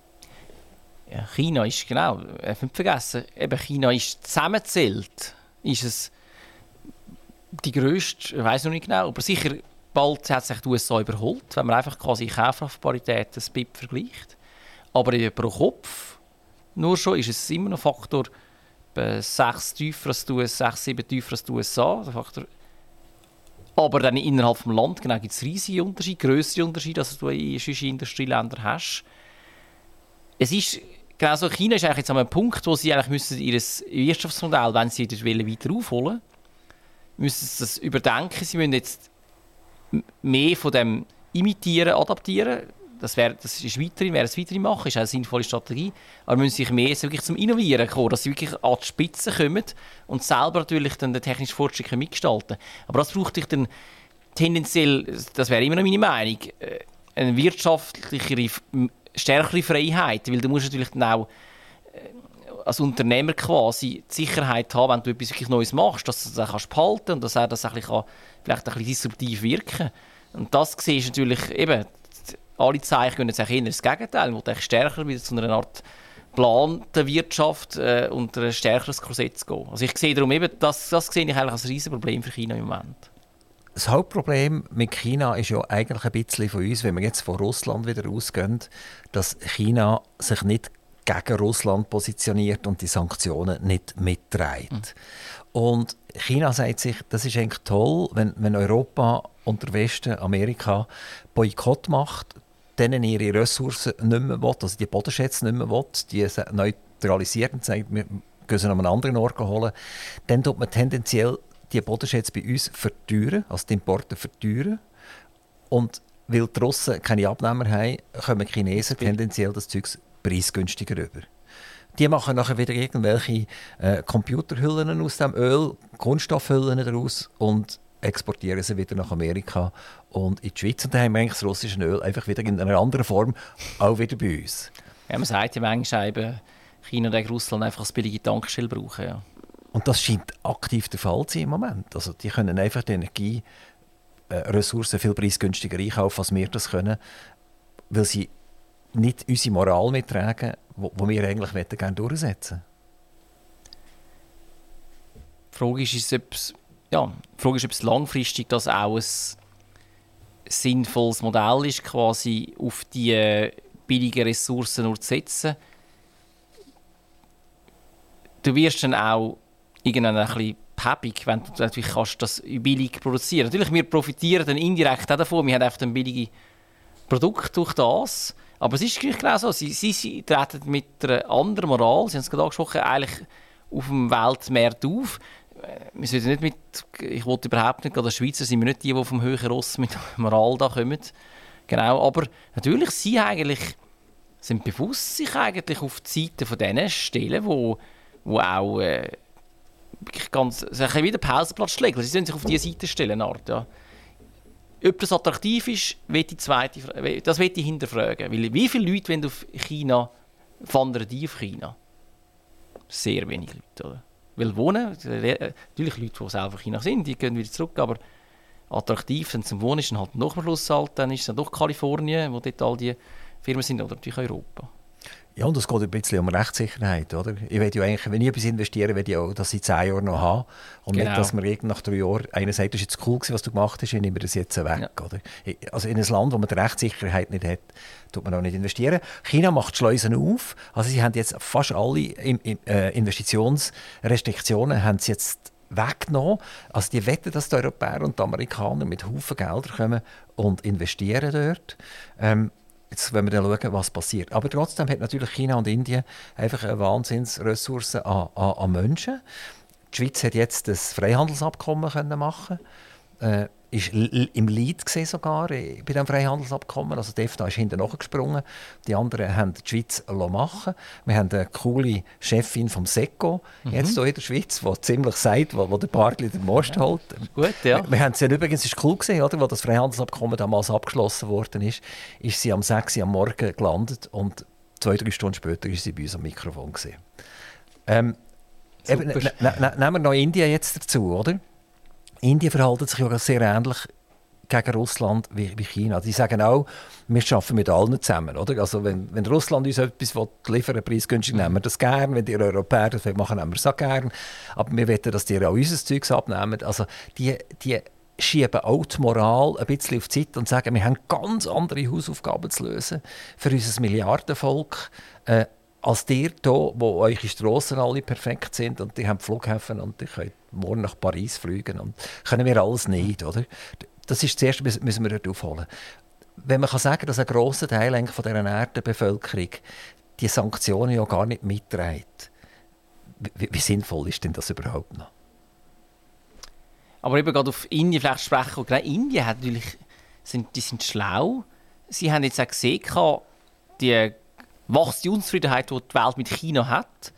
Ja, China ist, genau, ich nicht vergessen, eben China ist zusammengezählt, ist es die grösste, ich weiss noch nicht genau, aber sicher bald hat sich die U S A überholt, wenn man einfach quasi in Kaufkraftparität das B I P vergleicht. Aber pro Kopf nur schon ist es immer noch Faktor sechs tiefer als die U S A, sechs, sieben tiefer als die U S A. Der Faktor. Aber dann innerhalb des Landes genau, gibt es riesige Unterschiede, grössere Unterschiede, als du in solchen Industrieländern hast. Es ist genau so, China ist eigentlich jetzt an einem Punkt, wo sie eigentlich müssen ihr Wirtschaftsmodell, wenn sie das weiter aufholen, müssen sie das überdenken. Sie müssen jetzt mehr von dem imitieren, adaptieren. Das, wär, das ist weiterhin, wäre es weiterhin machen, ist eine sinnvolle Strategie. Aber müssen sich mehr wirklich zum Innovieren kommen, dass sie wirklich an die Spitze kommen und selber natürlich dann den technischen Fortschritt mitgestalten. Aber das braucht ich dann tendenziell, das wäre immer noch meine Meinung, eine wirtschaftlichere, stärkere Freiheit, weil du musst natürlich dann auch als Unternehmer quasi die Sicherheit haben, wenn du etwas wirklich Neues machst, dass du das auch behalten kannst und dass er das ein bisschen, vielleicht ein bisschen disruptiv wirken kann. Und das siehst du natürlich eben, alle Zeichen gehen jetzt eher das Gegenteil, wo du stärker wieder zu einer Art geplante Wirtschaft äh, unter ein stärkeres Korsett zu gehen. Also ich sehe darum eben, das, das sehe ich eigentlich als riesiges Problem für China im Moment. Das Hauptproblem mit China ist ja eigentlich ein bisschen von uns, wenn wir jetzt von Russland wieder ausgehen, dass China sich nicht gegen Russland positioniert und die Sanktionen nicht mitträgt. Mhm. Und China sagt sich, das ist eigentlich toll, wenn, wenn Europa und der Westen, Amerika, Boykott macht, denen ihre Ressourcen nicht mehr will, also die Bodenschätze nicht mehr will, die neutralisiert und sagt, wir gehen sie an einen anderen Ort holen, dann tut man tendenziell die Bodenschätze bei uns verteuern, also die Importe verteuern. Und weil die Russen keine Abnehmer haben, kommen die Chinesen tendenziell das Zeug preisgünstiger rüber. Die machen nachher wieder irgendwelche äh, Computerhüllen aus dem Öl, Kunststoffhüllen daraus und exportieren sie wieder nach Amerika und in die Schweiz. Und dann haben wir eigentlich das russische Öl einfach wieder in einer anderen Form auch wieder bei uns. Ja, man sagt ja manchmal eben, China und Russland einfach als billige Tankstelle brauchen. Ja. Und das scheint aktiv der Fall zu sein im Moment. Also die können einfach die Energieressourcen viel preisgünstiger einkaufen, als wir das können, weil sie nicht unsere Moral mittragen, die wir eigentlich gerne durchsetzen wollen. Die Frage ist, ob es, ja, die Frage ist, ob es langfristig das auch ein sinnvolles Modell ist, quasi auf die billigen Ressourcen nur zu setzen. Du wirst dann auch irgendwann ein bisschen päppig, wenn du natürlich kannst das billig produzieren kannst. Natürlich, wir profitieren dann indirekt auch davon. Wir haben einfach ein billiges Produkt durch das. Aber es ist genau so. Sie, sie, sie treten mit einer anderen Moral, Sie haben es gerade angesprochen, eigentlich auf dem Weltmarkt auf. Wir sollten nicht mit, ich wollte überhaupt nicht, gerade als Schweizer sind wir nicht die, die vom höheren Ross mit Moral da kommen. Genau, aber natürlich sie eigentlich sind bewusst sich eigentlich auf die Seite von denen stellen, wo, wo auch äh, ganz, also wie der Pausenplatzschläger, sie sollen sich auf diese Seite stellen, Art, ja. Ob das attraktiv ist, will die zweite, das will ich hinterfragen. Weil wie viele Leute wollen auf China, wandern die auf China? Sehr wenig Leute, oder? Weil wohnen, natürlich Leute, die selber China sind, die gehen wieder zurück, aber attraktiv sind zum Wohnen ist dann halt noch am Schluss halt, dann ist es dann doch Kalifornien, wo dort all die Firmen sind, oder natürlich Europa. Ja, und es geht ein bisschen um Rechtssicherheit, oder? Ich will ja eigentlich, wenn ich etwas investiere, will ich auch, dass ich zehn Jahre noch habe. Und genau. Nicht, dass man nach drei Jahren einer sagt, das ist jetzt cool gewesen, was du gemacht hast, ich nehme das jetzt weg. Ja. Oder? Also in ein Land, wo man die Rechtssicherheit nicht hat, tut man auch nicht investieren. China macht Schleusen auf. Also sie haben jetzt fast alle äh, Investitionsrestriktionen haben sie jetzt weggenommen. Also die wetten, dass die Europäer und die Amerikaner mit Haufen Gelder kommen und investieren dort. Ähm, Jetzt wollen wir dann schauen, was passiert. Aber trotzdem hat natürlich China und Indien einfach eine Wahnsinnsressource an, an, an Menschen. Die Schweiz hat jetzt das Freihandelsabkommen können machen. Äh, ist im Lead gesehen sogar bei diesem Freihandelsabkommen. Also die E F T A ist hinten nachgesprungen. Die anderen haben die Schweiz machen. Wir haben eine coole Chefin vom SECO mhm. jetzt hier in der Schweiz, die ziemlich sagt, wo, wo der Bartli den Most ja. holt. Gut, ja. Wir, wir haben sie übrigens, es ist cool gesehen, oder, wo das Freihandelsabkommen damals abgeschlossen worden ist, ist sie am sechs Uhr am Morgen gelandet und zwei, drei Stunden später ist sie bei uns am Mikrofon gesehen. Ähm, eben, ne, ne, nehmen wir noch Indien jetzt dazu, oder? Indien verhält sich ja sehr ähnlich gegen Russland wie, wie China. Die sagen auch, wir arbeiten mit allen zusammen. Oder? Also wenn, wenn Russland uns etwas liefern will, preisgünstig, nehmen wir das gerne. Wenn die Europäer das machen, nehmen wir es auch gerne. Aber wir wollen, dass die auch unser Zeug abnehmen. Also die, die schieben auch die Moral ein bisschen auf die Seite und sagen, wir haben ganz andere Hausaufgaben zu lösen für unser Milliardenvolk. Äh, als ihr hier, wo eure Strassen alle perfekt sind und die haben Flughäfen und ihr könnt morgen nach Paris fliegen und können wir alles nicht, oder? Das ist das Erste, müssen wir dort aufholen. Wenn man kann sagen, dass ein grosser Teil von dieser Erdenbevölkerung die Sanktionen ja gar nicht mitträgt, wie, wie sinnvoll ist denn das überhaupt noch? Aber eben gerade auf Indien vielleicht sprechen, genau Indien hat natürlich, sind, die sind schlau. Sie haben jetzt auch gesehen, die wachsende Unzufriedenheit, die die Welt mit China hat.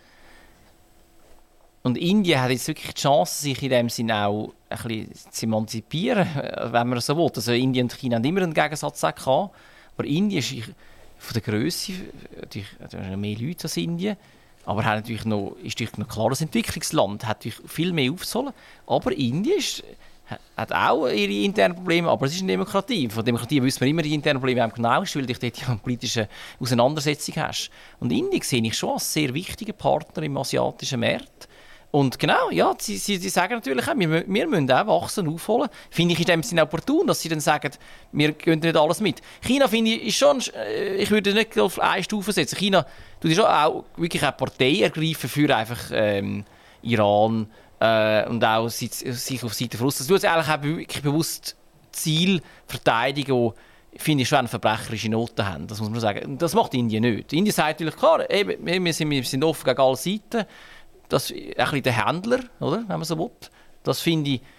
Und Indien hat jetzt wirklich die Chance, sich in dem Sinne auch ein bisschen zu emanzipieren, wenn man so will. Also Indien und China haben immer einen Gegensatz gehabt, aber Indien ist von der Grösse, natürlich mehr Leute als Indien, Aber hat natürlich noch, ist natürlich noch klar, das Entwicklungsland hat natürlich viel mehr aufzuholen. Aber Indien ist, hat auch ihre internen Probleme, aber es ist eine Demokratie. Von Demokratie wissen wir immer die internen Probleme am genauesten, weil du dort ja eine politische Auseinandersetzung hast. Und Indien sehe ich schon als sehr wichtigen Partner im asiatischen Markt. Und genau, ja, sie, sie, sie sagen natürlich auch, wir, wir müssen auch wachsen, aufholen. Finde ich in dem Sinne opportun, dass sie dann sagen, wir gehen nicht alles mit. China, finde ich, ist schon, ich würde nicht auf eine Stufe setzen. China tut schon auch wirklich eine Partei ergreifen für einfach ähm, Iran äh, und auch sich auf Seite von Russland. Das tut eigentlich auch wirklich bewusst Ziel verteidigen, die, finde ich, schon eine verbrecherische Note haben. Das muss man sagen. Das macht Indien nicht. Indien sagt natürlich klar, ey, wir, sind, wir sind offen gegen alle Seiten. Das ist ein bisschen der Händler, oder, wenn man so will. Das finde ich,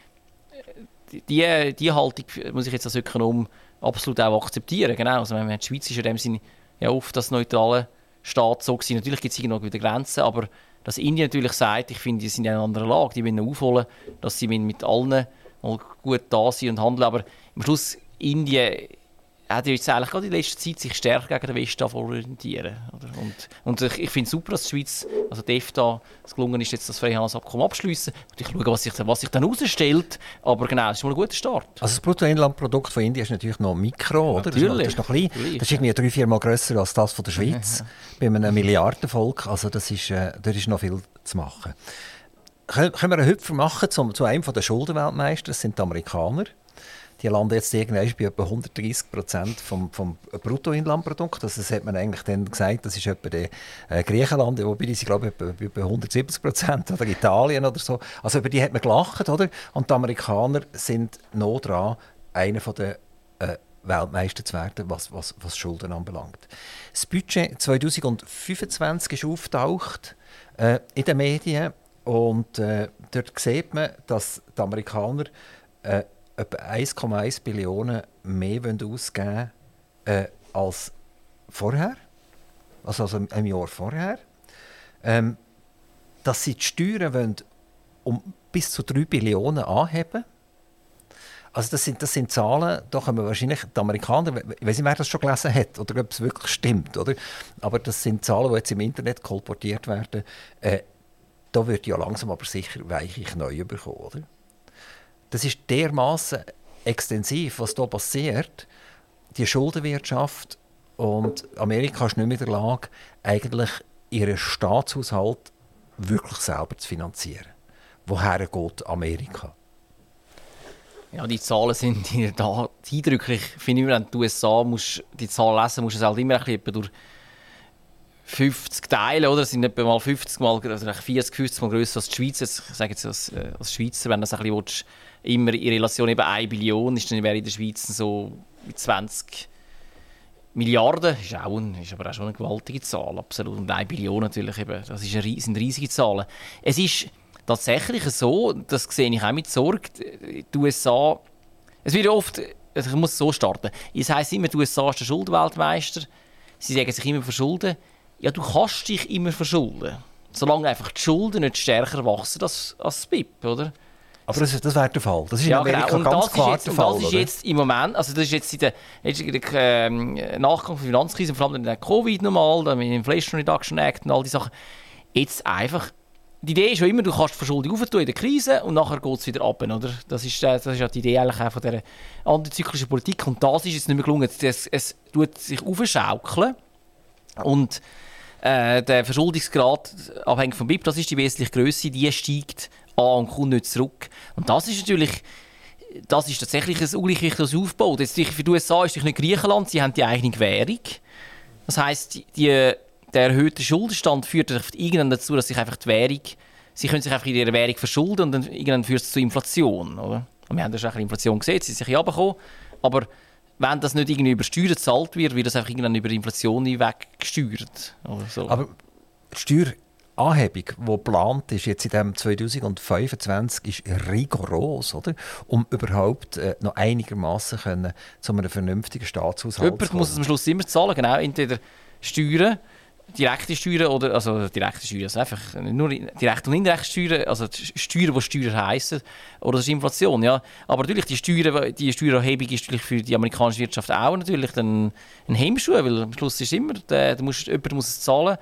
die, die Haltung muss ich jetzt als Ökonom absolut auch akzeptieren. Genau. Also, die Schweiz ist in dem Sinne ja oft das neutrale Staat so gewesen. Natürlich gibt es irgendwo wieder Grenzen, aber dass Indien natürlich sagt, ich finde, die sind in einer anderen Lage, die wollen aufholen, dass sie mit allen mal gut da sind und handeln. Aber am Schluss, Indien hat ja jetzt eigentlich gerade in letzter Zeit sich stärker gegen den Westen orientieren. Oder? Und, und ich, ich finde es super, dass die Schweiz, also die EFTA, es gelungen ist, jetzt das Freihandelsabkommen abzuschließen. Und ich schaue, was sich, was sich dann herausstellt. Aber genau, es ist mal ein guter Start. Also das Bruttoinlandprodukt von Indien ist natürlich noch Mikro, oder? Natürlich. Das ist noch klein. Das ist irgendwie drei, vier Mal grösser als das von der Schweiz. Bei einem Milliardenvolk. Also das ist, äh, da ist noch viel zu machen. Können wir einen Hüpfer machen zum, zu einem der Schuldenweltmeister? Das sind die Amerikaner. Die landen jetzt irgendwann bei etwa hundertdreissig Prozent vom, vom Bruttoinlandprodukt. Also das hat man eigentlich dann gesagt, das ist etwa der äh, Griechenland, wobei die sind, glaube ich, etwa, etwa hundertsiebzig Prozent oder Italien oder so. Also über die hat man gelacht, oder? Und die Amerikaner sind noch dran, einer der äh, Weltmeister zu werden, was, was, was Schulden anbelangt. Das Budget zwanzig fünfundzwanzig ist aufgetaucht äh, in den Medien und äh, dort sieht man, dass die Amerikaner äh, etwa eins Komma eins Billionen mehr ausgeben äh, als vorher, also, also im Jahr vorher. Ähm, dass sie die Steuern wollen um bis zu drei Billionen anheben. Also das sind, das sind Zahlen, da können wir wahrscheinlich die Amerikaner, ich weiß nicht, wer das schon gelesen hat oder ob es wirklich stimmt, oder? Aber das sind Zahlen, die jetzt im Internet kolportiert werden. Äh, da wird ja langsam aber sicher weiche Knie bekommen, oder? Das ist dermaßen extensiv, was hier passiert. Die Schuldenwirtschaft und Amerika ist nicht mehr in der Lage, eigentlich ihren Staatshaushalt wirklich selber zu finanzieren. Woher geht Amerika? Ja, die Zahlen sind in der Tat eindrücklich. Ich finde immer, wenn du die U S A musst, die Zahlen lesen musst, du es halt immer ein bisschen durch fünfzig teilen, oder? Es sind etwa mal fünfzig mal, also vierzig, fünfzig Mal grösser als die Schweiz. Ich sage jetzt als, äh, als Schweizer, wenn du das ein bisschen willst, immer in Relation eben eine Billion ist, dann wäre in der Schweiz so zwanzig Milliarden. Ist, auch ein, ist aber auch schon eine gewaltige Zahl, absolut. Und eine Billion natürlich eben, das ist eine, sind riesige Zahlen. Es ist tatsächlich so, das sehe ich auch mit Sorge, die U S A, es wird oft, also ich muss so starten, es heisst immer, die U S A ist der Schuldenweltmeister, sie sagen sich immer verschulden. Ja, du kannst dich immer verschulden, solange einfach die Schulden nicht stärker wachsen als, als das B I P, oder? Aber das, das wäre der Fall. Das ist in ja, Amerika genau. Und ganz das klar ist jetzt, der und Fall. das ist oder? jetzt im Moment, also das ist jetzt in der, jetzt in der ähm, Nachgang der Finanzkrise, vor allem in der Covid normal, dann mit dem Inflation Reduction Act und all diese Sachen, jetzt einfach, die Idee ist ja immer, du kannst die Verschuldung aufentun in der Krise und nachher geht es wieder runter, oder? Das ist, das ist ja die Idee eigentlich auch von dieser antizyklischen Politik und das ist jetzt nicht mehr gelungen. Es, es tut sich aufschaukeln und äh, der Verschuldungsgrad, abhängig vom B I P, das ist die wesentliche Grösse, die steigt an und kommt nicht zurück. Und das ist natürlich, das ist tatsächlich ein Ungleichgewicht, das aufbaut. Jetzt für die U S A ist es nicht Griechenland, sie haben die eigene Währung. Das heisst, die, die, der erhöhte Schuldenstand führt irgendwann dazu, dass sich einfach die Währung, sie können sich einfach in ihrer Währung verschulden und dann irgendwann führt es zu Inflation. Oder? Und wir haben ja schon eine Inflation gesehen, sie ist sich runtergekommen, aber wenn das nicht irgendwie über Steuern gezahlt wird, wird das einfach irgendwann über Inflation weggesteuert. Oder so. Aber die Steueranhebung, die geplant ist, jetzt in diesem zwanzig fünfundzwanzig, ist rigoros, oder? Um überhaupt äh, noch einigermaßen können, zu einem vernünftigen Staatshaushalt zu Jemand kommen. muss es am Schluss immer zahlen, genau. Entweder Steuern, direkte Steuern oder, also direkte Steuern, also einfach nur direkte und indirekte Steuern, also Steuern, die Steuern heissen, oder das ist Inflation, ja. Aber natürlich, die, Steuern, die Steuererhebung ist natürlich für die amerikanische Wirtschaft auch natürlich dann ein Hemmschuh, weil am Schluss ist immer, der, der muss, jemand muss es zahlen.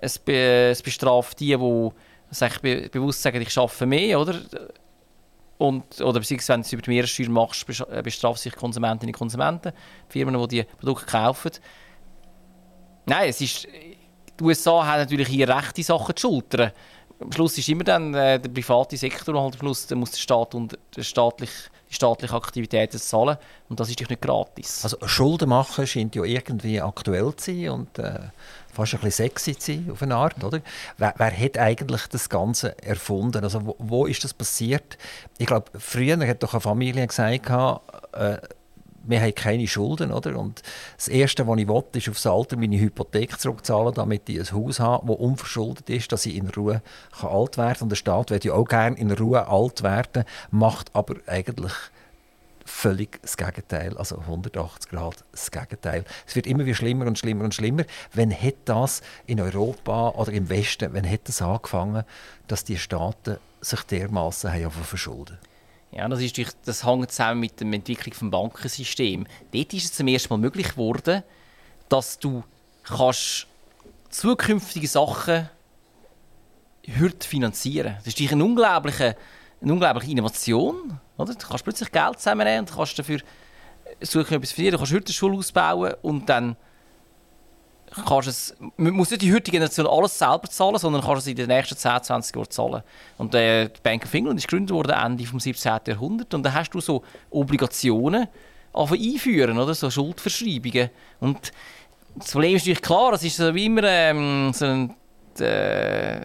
es, be, es bestraft die, die sich be, bewusst sagen, ich arbeite mehr, oder? Und, oder beziehungsweise, wenn du es über die Mehrwertsteuer machst, bestraft sich Konsumentinnen und Konsumenten, Firmen, die diese Produkte kaufen. Nein, es ist, die U S A haben natürlich hier rechte Sachen zu schultern. Am Schluss ist immer dann äh, der private Sektor, halt am Schluss muss der Staat und der staatlich, die staatliche Aktivitäten zahlen. Und das ist natürlich nicht gratis. Also Schulden machen scheint ja irgendwie aktuell zu sein und äh, fast ein bisschen sexy zu sein, auf eine Art, oder? Wer, wer hat eigentlich das Ganze erfunden? Also wo, wo ist das passiert? Ich glaube, früher hat doch eine Familie gesagt, äh, wir haben keine Schulden, oder? Und das Erste, was ich will, ist aufs Alter meine Hypothek zurückzahlen, damit ich ein Haus habe, das unverschuldet ist, dass ich in Ruhe kann alt werden kann. Und der Staat will ja auch gerne in Ruhe alt werden, macht aber eigentlich völlig das Gegenteil, also hundertachtzig Grad das Gegenteil. Es wird immer wieder schlimmer und schlimmer und schlimmer. Wann hat das in Europa oder im Westen, wann hat das angefangen, dass die Staaten sich dermassen haben verschulden? Ja, das, ist, das hängt zusammen mit der Entwicklung des Bankensystems. Dort ist es zum ersten Mal möglich geworden, dass du kannst zukünftige Sachen heute finanzieren kannst. Das ist eine unglaubliche, eine unglaubliche Innovation. Oder? Du kannst plötzlich Geld zusammennehmen und kannst dafür suchen, etwas verdienen. Du kannst heute eine Schule ausbauen und dann kannst es, man muss nicht die heutige Generation alles selber zahlen, sondern kannst es in den nächsten zehn, zwanzig Jahren zahlen. Und äh, die Bank of England ist gegründet worden Ende des siebzehnten Jahrhunderts und da hast du so Obligationen einführen, oder? So Schuldverschreibungen. Und das Problem ist natürlich klar, es ist so wie immer ähm, so ein, äh,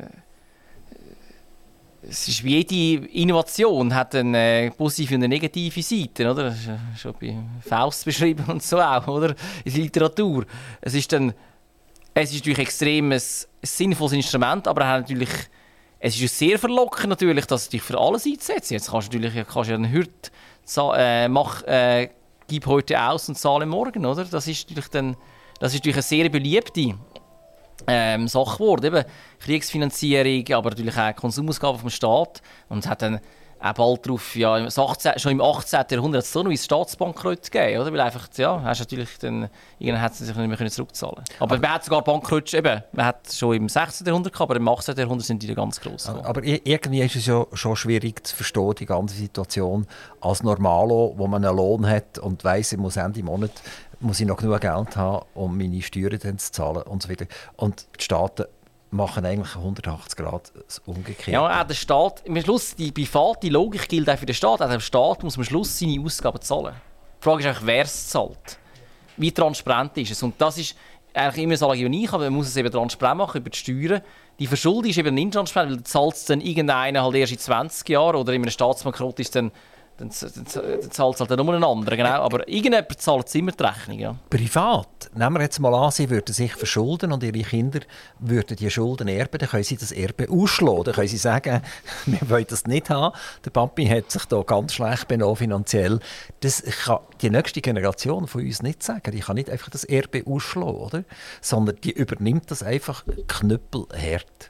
es ist wie jede Innovation hat eine positive und eine negative Seite, oder? Das ist schon bei Faust beschrieben und so auch, oder? In der Literatur. Es ist dann Es ist natürlich extrem ein, ein sinnvolles Instrument, aber er natürlich, es ist sehr verlockend, natürlich, dass dich für alles einzusetzen. Jetzt kannst du natürlich kannst du einen Hürt äh, mach, äh, gib heute aus und zahle morgen, oder? Das ist natürlich, dann, das ist natürlich eine sehr beliebte ähm, Sache geworden. Eben Kriegsfinanzierung, aber natürlich auch Konsumausgaben vom Staat. Und es hat dann auch bald darauf, ja, im achtzehnten schon im achtzehnten Jahrhundert hat es so ein Staatsbankrott gegeben, oder? Weil einfach, ja, hast natürlich dann, irgendwann hat es sich nicht mehr zurückzahlen. Aber, aber man hat sogar Bankrott, eben, man hat schon im sechzehnten Jahrhundert gehabt, aber im achtzehnten Jahrhundert sind die ganz gross geworden. Aber irgendwie ist es ja schon schwierig zu verstehen, die ganze Situation als Normalo, wo man einen Lohn hat und weiss, ich muss Ende Monat muss ich noch genug Geld haben, um meine Steuern dann zu zahlen und so weiter. Und die Staaten machen eigentlich hundertachtzig Grad das Umgekehrte. Ja, auch der Staat, am Schluss, die private Logik gilt auch für den Staat. Auch der Staat muss am Schluss seine Ausgaben zahlen. Die Frage ist eigentlich, wer es zahlt. Wie transparent ist es? Und das ist eigentlich immer so, wie ich, aber man muss es eben transparent machen über die Steuern. Die Verschuldung ist eben nicht transparent, weil du zahlst dann irgendeinen halt erst in zwanzig Jahren oder in einem Staatsbankrott ist dann dann, dann, dann zahlt es halt nur einen anderen, genau. Aber irgendjemand zahlt immer die Rechnung. Ja. Privat, nehmen wir jetzt mal an, sie würden sich verschulden und ihre Kinder würden die Schulden erben, dann können sie das Erbe ausschlagen. Dann können sie sagen, wir wollen das nicht haben. Der Papi hat sich da ganz schlecht benommen finanziell. Das kann die nächste Generation von uns nicht sagen. Die kann nicht einfach das Erbe ausschlagen, oder? Sondern die übernimmt das einfach knüppelhart.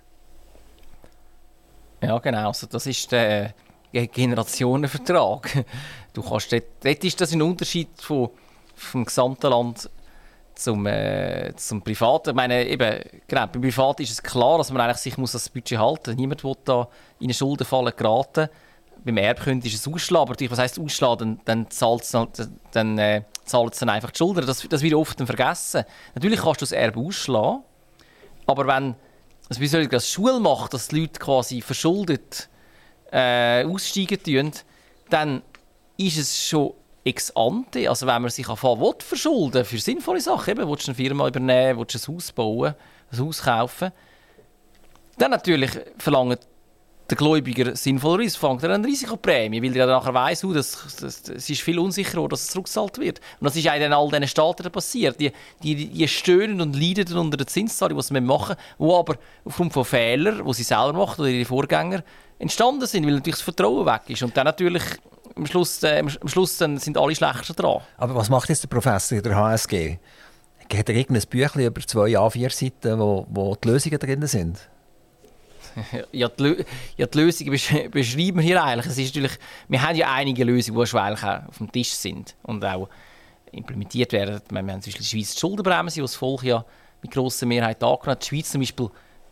Ja, genau. Also das ist der Generationenvertrag. Du kannst dort, dort ist das ein Unterschied von, vom gesamten Land zum, äh, zum Privaten. Ich meine, eben, genau, beim Privaten ist es klar, dass man eigentlich sich muss das Budget halten muss. Niemand will da in eine Schuldenfalle geraten. Beim Erbkind ist es ausschlagen. Aber was heisst ausschlagen? Dann, dann zahlt es dann, dann, äh, dann einfach die Schulden. Das, das wird oft vergessen. Natürlich kannst du das Erbe ausschlagen. Aber wenn, also wie soll ich das Schule macht, dass die Leute quasi verschuldet Äh, aussteigen tun, dann ist es schon ex ante. Also wenn man sich anfangen will, verschulden für sinnvolle Sachen, eben, willst du eine Firma übernehmen, willst du ein Haus bauen, ein Haus kaufen, dann natürlich verlangt der Gläubiger sinnvollerweise, fängt er eine Risikoprämie, weil er nachher weiss, oh, das, das, das ist viel unsicherer, dass es zurückgezahlt wird. Und das ist auch in all diesen Staaten passiert. Die, die, die stöhnen und leiden unter der Zinszahlung, was sie machen, die aber aufgrund von Fehlern, die sie selber machen oder ihre Vorgänger, entstanden sind, weil natürlich das Vertrauen weg ist. Und dann natürlich, am Schluss, äh, am Schluss dann sind alle schlechter dran. Aber was macht jetzt der Professor in der H S G? Hat er irgendein Büchlein über zwei A vier Seiten, wo, wo die Lösungen drin sind? Ja, die, ja, die Lösungen besch- beschreiben wir hier eigentlich. Es ist natürlich, wir haben ja einige Lösungen, die schon eigentlich auch auf dem Tisch sind und auch implementiert werden. Wir haben zum Beispiel die Schweiz die Schuldenbremse, die das Volk ja mit grosser Mehrheit angenommen hat. Die Schweiz zum Beispiel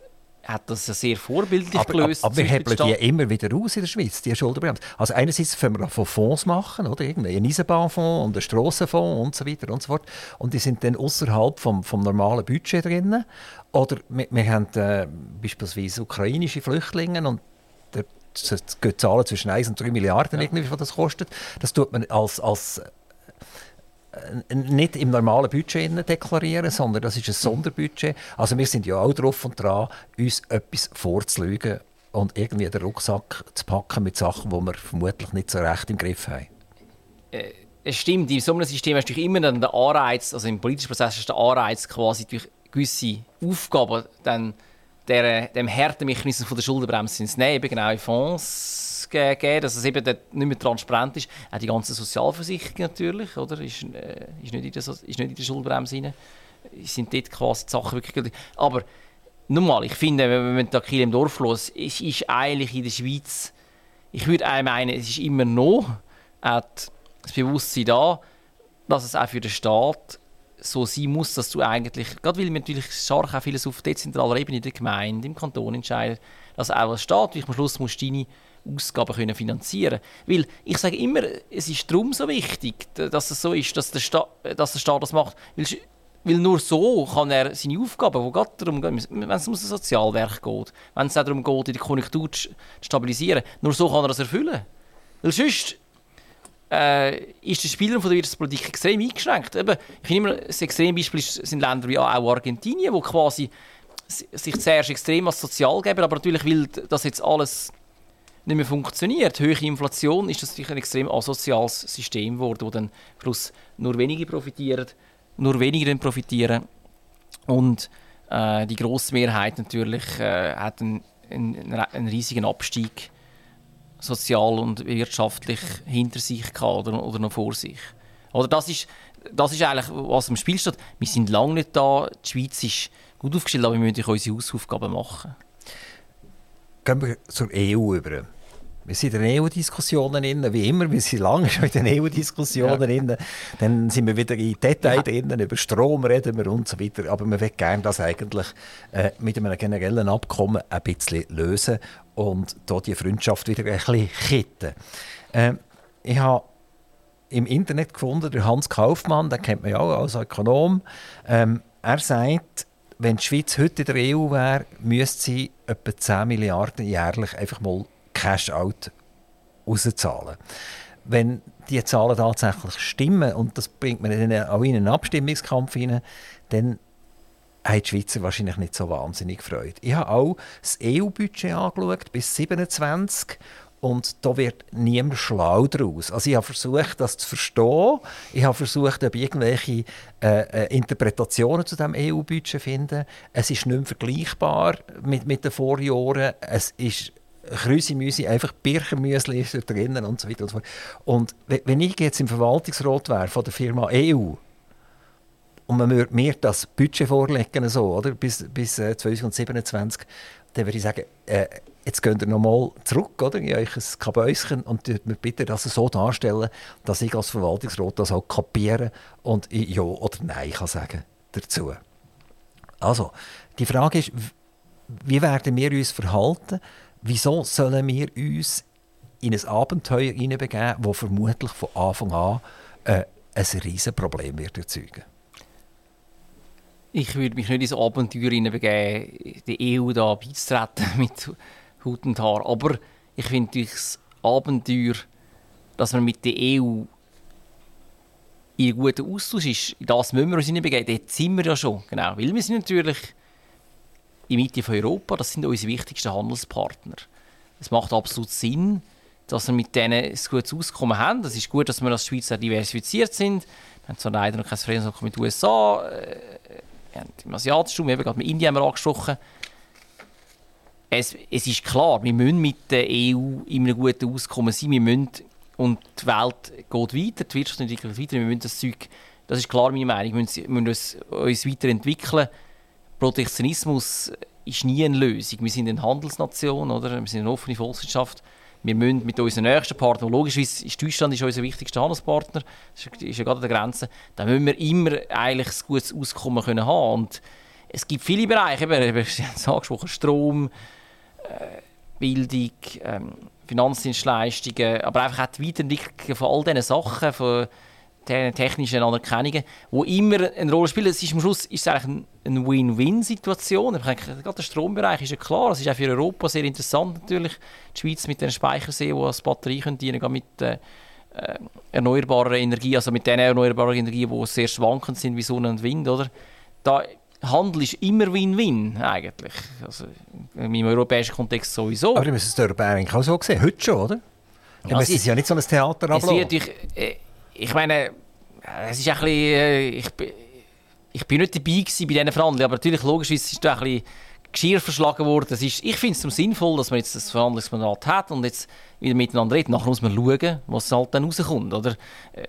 hat das sehr vorbildlich aber, gelöst. Aber, aber wir hebeln die immer wieder aus in der Schweiz, die Schuldenbremse. Also einerseits können wir von Fonds machen, oder? Irgendwie einen Eisenbahnfonds und einen Strassenfonds und so weiter und so fort. Und die sind dann außerhalb vom, vom normalen Budget drin. Oder wir, wir haben äh, beispielsweise ukrainische Flüchtlinge und es gehen Zahlen zwischen eins und drei Milliarden, ja. irgendwie, was das kostet. Das tut man als, als äh, nicht im normalen Budget deklarieren, sondern das ist ein Sonderbudget. Also wir sind ja auch drauf und dran, uns etwas vorzulügen und irgendwie den Rucksack zu packen mit Sachen, die wir vermutlich nicht so recht im Griff haben. Äh, es stimmt, in so einem System hast du immer dann den Anreiz, also im politischen Prozess hast du den Anreiz, quasi durch gewisse Aufgaben dann Der, dem Härtemechanismus der Schuldenbremse ins Nehmen, eben genau in Fonds geben, dass es eben nicht mehr transparent ist. Auch die ganze Sozialversicherung natürlich, oder? Ist, äh, ist, nicht in der, ist nicht in der Schuldenbremse rein. Sind dort quasi die Sachen wirklich gültig. Aber nochmal, ich finde, wenn man da Kiel im Dorf los, es ist eigentlich in der Schweiz, ich würde auch meinen, es ist immer noch das Bewusstsein da, dass es auch für den Staat so sein muss, dass du eigentlich, gerade weil wir natürlich stark auch vieles auf dezentraler Ebene in der Gemeinde, im Kanton entscheiden, dass auch als Staat, wie am Schluss musst du deine Ausgaben können finanzieren können. Weil ich sage immer, es ist darum so wichtig, dass es so ist, dass der Staat, dass der Staat das macht. Weil, weil nur so kann er seine Aufgaben, wo gerade darum geht, wenn es um das Sozialwerk geht, wenn es auch darum geht, die Konjunktur zu stabilisieren, nur so kann er das erfüllen. Weil sonst Äh, ist der Spielraum von der Wirtschaftspolitik extrem eingeschränkt. Eben, ich finde immer, das Extrembeispiel sind Länder wie auch Argentinien, wo quasi sich zuerst extrem als sozial geben, aber natürlich, weil das jetzt alles nicht mehr funktioniert, hohe Inflation, ist das natürlich ein extrem asoziales System geworden, wo dann plus nur wenige profitieren, nur wenige profitieren und äh, die grosse Mehrheit natürlich äh, hat einen, einen, einen riesigen Abstieg sozial und wirtschaftlich hinter sich gehabt oder, oder noch vor sich. Oder das ist, das ist eigentlich, was im Spiel steht. Wir sind lange nicht da, die Schweiz ist gut aufgestellt, aber wir müssen unsere Hausaufgaben machen. Gehen wir zur E U über. Wir sind in den E U-Diskussionen drin, wie immer. Wir sind lange schon in den E U-Diskussionen ja. drin. Dann sind wir wieder in Details ja. drin, über Strom reden wir und so weiter. Aber wir möchten gerne das eigentlich äh, mit einem generellen Abkommen ein bisschen lösen und hier die Freundschaft wieder ein bisschen kitten. Äh, ich habe im Internet gefunden, der Hans Kaufmann, den kennt man ja auch als Ökonom. Ähm, er sagt, wenn die Schweiz heute in der E U wäre, müsste sie etwa zehn Milliarden jährlich einfach mal Cash-out rauszahlen. Wenn die Zahlen tatsächlich stimmen, und das bringt man auch in einen Abstimmungskampf hinein, dann haben die Schweizer wahrscheinlich nicht so wahnsinnig Freude. Ich habe auch das E U-Budget angeschaut, bis siebenundzwanzig, und da wird niemand schlau daraus. Also ich habe versucht, das zu verstehen. Ich habe versucht, ob ich irgendwelche äh, Interpretationen zu diesem E U-Budget zu finden. Es ist nicht mehr vergleichbar mit, mit den Vorjahren. Es ist Krüsi-Müsi, einfach Birchenmüsli ist da drinnen und so weiter und so fort. Und wenn ich jetzt im Verwaltungsrat wäre von der Firma E U und man würde mir das Budget vorlegen, so, oder, bis, bis äh, zwanzig siebenundzwanzig, dann würde ich sagen, äh, jetzt geht ihr nochmal zurück, oder? Ich habe euch ein Kabäuschen und mir bitte das so darstellen, dass ich als Verwaltungsrat das auch kapiere und ich ja oder nein kann sagen dazu. Also, die Frage ist, wie werden wir uns verhalten? Wieso sollen wir uns in ein Abenteuer hineinbegeben, das vermutlich von Anfang an äh, ein riesen Problem wird erzeugen? Ich würde mich nicht ins Abenteuer hineinbegeben, die E U da beizutreten mit Hut und Haar. Aber ich finde das Abenteuer, dass man mit der E U in einem guten Austausch ist, in das müssen wir uns hineinbegeben. Dort sind wir ja schon. Genau. Weil wir sind natürlich in der Mitte von Europa, das sind unsere wichtigsten Handelspartner. Es macht absolut Sinn, dass wir mit denen ein gutes Auskommen haben. Es ist gut, dass wir als Schweiz diversifiziert sind. Wir haben zwar leider noch kein Friedensabkommen mit den U S A, äh, im asiatischen Raum, eben gerade mit Indien haben wir angesprochen. Es, es ist klar, wir müssen mit der E U in einem guten Auskommen sein. Wir müssen, und die Welt geht weiter, die Wirtschaft entwickelt weiter. Wir müssen das Zeug, das ist klar meine Meinung, wir müssen, wir müssen uns, uns weiterentwickeln. Protektionismus ist nie eine Lösung. Wir sind eine Handelsnation, oder? Wir sind eine offene Volkswirtschaft. Wir müssen mit unseren nächsten Partnern, logischerweise ist Deutschland ist unser wichtigster Handelspartner, das ist ja gerade an der Grenze, da müssen wir immer eigentlich ein gutes Auskommen können haben. Und es gibt viele Bereiche, eben, Sie haben es angesprochen, Strom, äh, Bildung, ähm, Finanzdienstleistungen, aber einfach auch die Weiterentwicklung von all diesen Sachen, von den technischen Anerkennungen, die immer eine Rolle spielen. Es ist, am Schluss ist es eigentlich eine Win-Win-Situation. Gerade der Strombereich ist ja klar, es ist auch für Europa sehr interessant natürlich. Die Schweiz mit den Speicherseen, die als Batterie dienen können, mit äh, erneuerbarer Energie, also mit den erneuerbaren Energien, die sehr schwankend sind wie Sonne und Wind, oder? Da Handel ist immer Win-Win eigentlich. Also im europäischen Kontext sowieso. Aber wir müssen es Europa eigentlich auch so sehen, heute schon, oder? Ja, es ist ja nicht so ein Theater ablaufen. Ich, äh, ich meine, es ist ein bisschen, äh, ich, ich bin nicht dabei gewesen bei diesen Verhandlungen, aber natürlich logisch ist da ein bisschen Geschirr verschlagen worden. Das ist, ich finde es sinnvoll, dass man jetzt das Verhandlungsmandat hat und jetzt wieder miteinander reden. Nachher muss man schauen, was halt dann rauskommt, oder? Äh,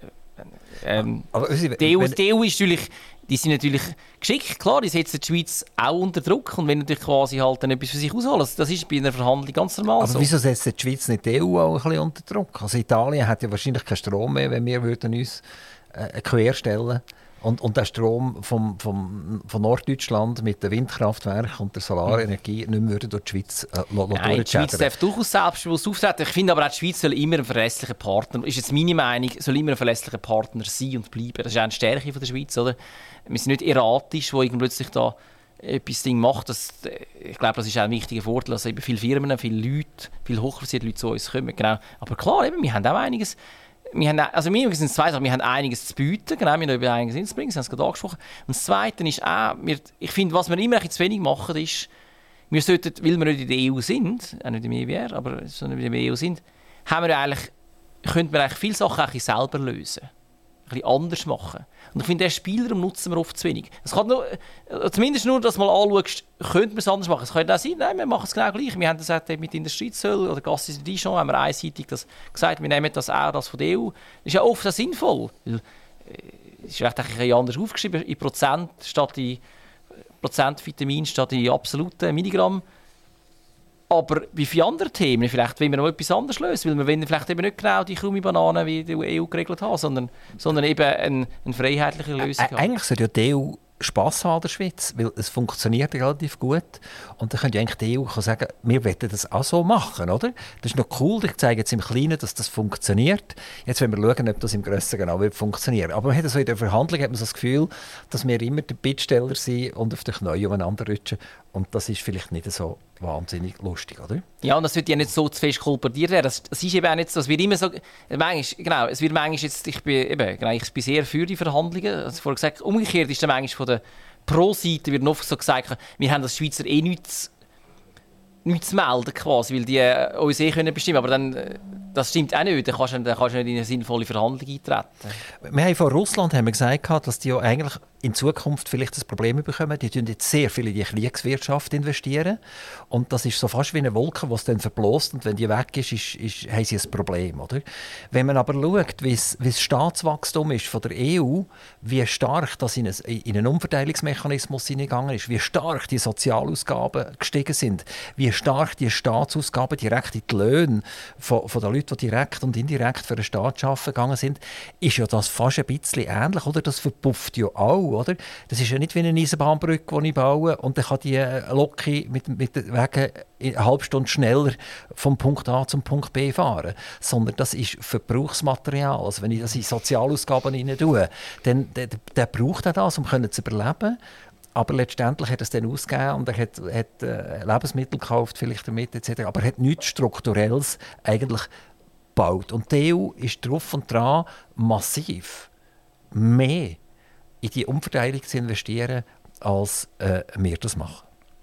ähm, aber, die, E U, die E U ist natürlich, die sind natürlich geschickt, klar, die setzen die Schweiz auch unter Druck und wenn natürlich quasi halt dann etwas für sich ausholen. Das ist bei einer Verhandlung ganz normal aber so. Aber wieso setzt die Schweiz nicht die E U auch ein bisschen unter Druck? Also Italien hat ja wahrscheinlich keinen Strom mehr, wenn wir würden uns äh, querstellen und, und der Strom vom, vom, von Norddeutschland mit den Windkraftwerken und der Solarenergie nicht mehr durch die Schweiz äh, Nein, die Schweiz darf durchaus selbstbewusst auftreten. Ich finde aber auch, die Schweiz soll immer ein verlässlicher Partner, ist jetzt meine Meinung, soll immer ein verlässlicher Partner sein und bleiben. Das ist auch eine Stärke von der Schweiz, oder? Wir sind nicht erratisch, wo irgendwie plötzlich da etwas Ding macht. Das, ich glaube, das ist auch ein wichtiger Vorteil, dass eben viele Firmen, viele Leute, viele hochversierte Leute zu uns kommen. Genau. Aber klar, eben, wir haben auch einiges. Wir haben, also wir sind zwei Sachen. Wir haben einiges zu bieten, genau, wir haben über einiges hinzubringen, Sie haben es gerade angesprochen. Und das Zweite ist auch, wir, ich finde, was wir immer ein zu wenig machen, ist, wir sollten, weil wir nicht in der E U sind, auch nicht im E W R, aber sondern in der E U sind, haben wir eigentlich, könnten wir eigentlich viele Sachen auch selber lösen. Ein bisschen anders machen. Und ich finde, diesen Spielraum nutzen wir oft zu wenig. Es kann nur, zumindest nur, dass du mal anschaust, könnte man es anders machen. Es könnte auch sein, nein, wir machen es genau gleich. Wir haben das auch mit Industriezöll oder Gassis Dijon, haben wir einseitig das gesagt, wir nehmen das auch das von der E U. Das ist ja oft auch sinnvoll. Weil, es ist vielleicht ein bisschen anders aufgeschrieben, in Prozent statt in Prozent Vitamin statt in absoluten Milligramm. Aber wie viele andere Themen, vielleicht wollen wir noch etwas anderes lösen, weil wir wollen vielleicht eben nicht genau die krumme Banane wie die E U geregelt haben, sondern, sondern eben eine, eine freiheitliche Lösung haben. Eigentlich sollte ja die E U Spass haben in der Schweiz, weil es funktioniert relativ gut. Und dann könnte eigentlich die E U sagen, wir wollen das auch so machen, oder? Das ist noch cool, ich zeige jetzt im Kleinen, dass das funktioniert. Jetzt wollen wir schauen, ob das im Grösseren genau wird funktionieren. Aber man hat so in der Verhandlung hat man so das Gefühl, dass wir immer der Bittsteller sind und auf die Knie umeinander rutschen. Und das ist vielleicht nicht so wahnsinnig lustig, oder? Ja, und das wird ja nicht so zu fest kolportiert werden. Das, das ist eben auch nicht so. Es wird immer so, manchmal, genau, es wird manchmal jetzt, ich bin, eben, genau, ich bin sehr für die Verhandlungen. Also vorher gesagt, umgekehrt ist dann manchmal von der Pro-Seite wird oft so gesagt, wir haben als Schweizer eh nichts, nichts zu melden quasi, weil die äh, uns eh können bestimmen. Aber dann, äh, das stimmt auch nicht. Dann kannst du, dann kannst du nicht in eine sinnvolle Verhandlung eintreten. Wir haben von Russland haben wir gesagt, dass die ja eigentlich in Zukunft vielleicht das Problem bekommen. Die investieren jetzt sehr viel in die Kriegswirtschaft. Investieren. Und das ist so fast wie eine Wolke, die es dann verbläst. Und wenn die weg ist, ist, ist, haben sie ein Problem. Oder? Wenn man aber schaut, wie das Staatswachstum ist von der E U, wie stark das in, ein, in einen Umverteilungsmechanismus hineingegangen ist, wie stark die Sozialausgaben gestiegen sind, wie stark die Staatsausgaben direkt in die Löhne von, von den Leuten, die direkt und indirekt für den Staat arbeiten gegangen sind, ist ja das fast ein bisschen ähnlich. Oder? Das verpufft ja auch. Oder? Das ist ja nicht wie eine Eisenbahnbrücke, die ich baue und dann kann die Loki mit, mit den Wegen eine halbe Stunde schneller vom Punkt A zum Punkt B fahren. Sondern das ist Verbrauchsmaterial. Also wenn ich das in Sozialausgaben rein tue, dann der, der braucht er das, um zu überleben. Aber letztendlich hat er es dann ausgegeben und er hat, hat äh, Lebensmittel gekauft, vielleicht damit et cetera. Aber er hat nichts Strukturelles eigentlich gebaut. Und die E U ist drauf und dran, massiv mehr in die Umverteilung zu investieren, als äh, wir das machen.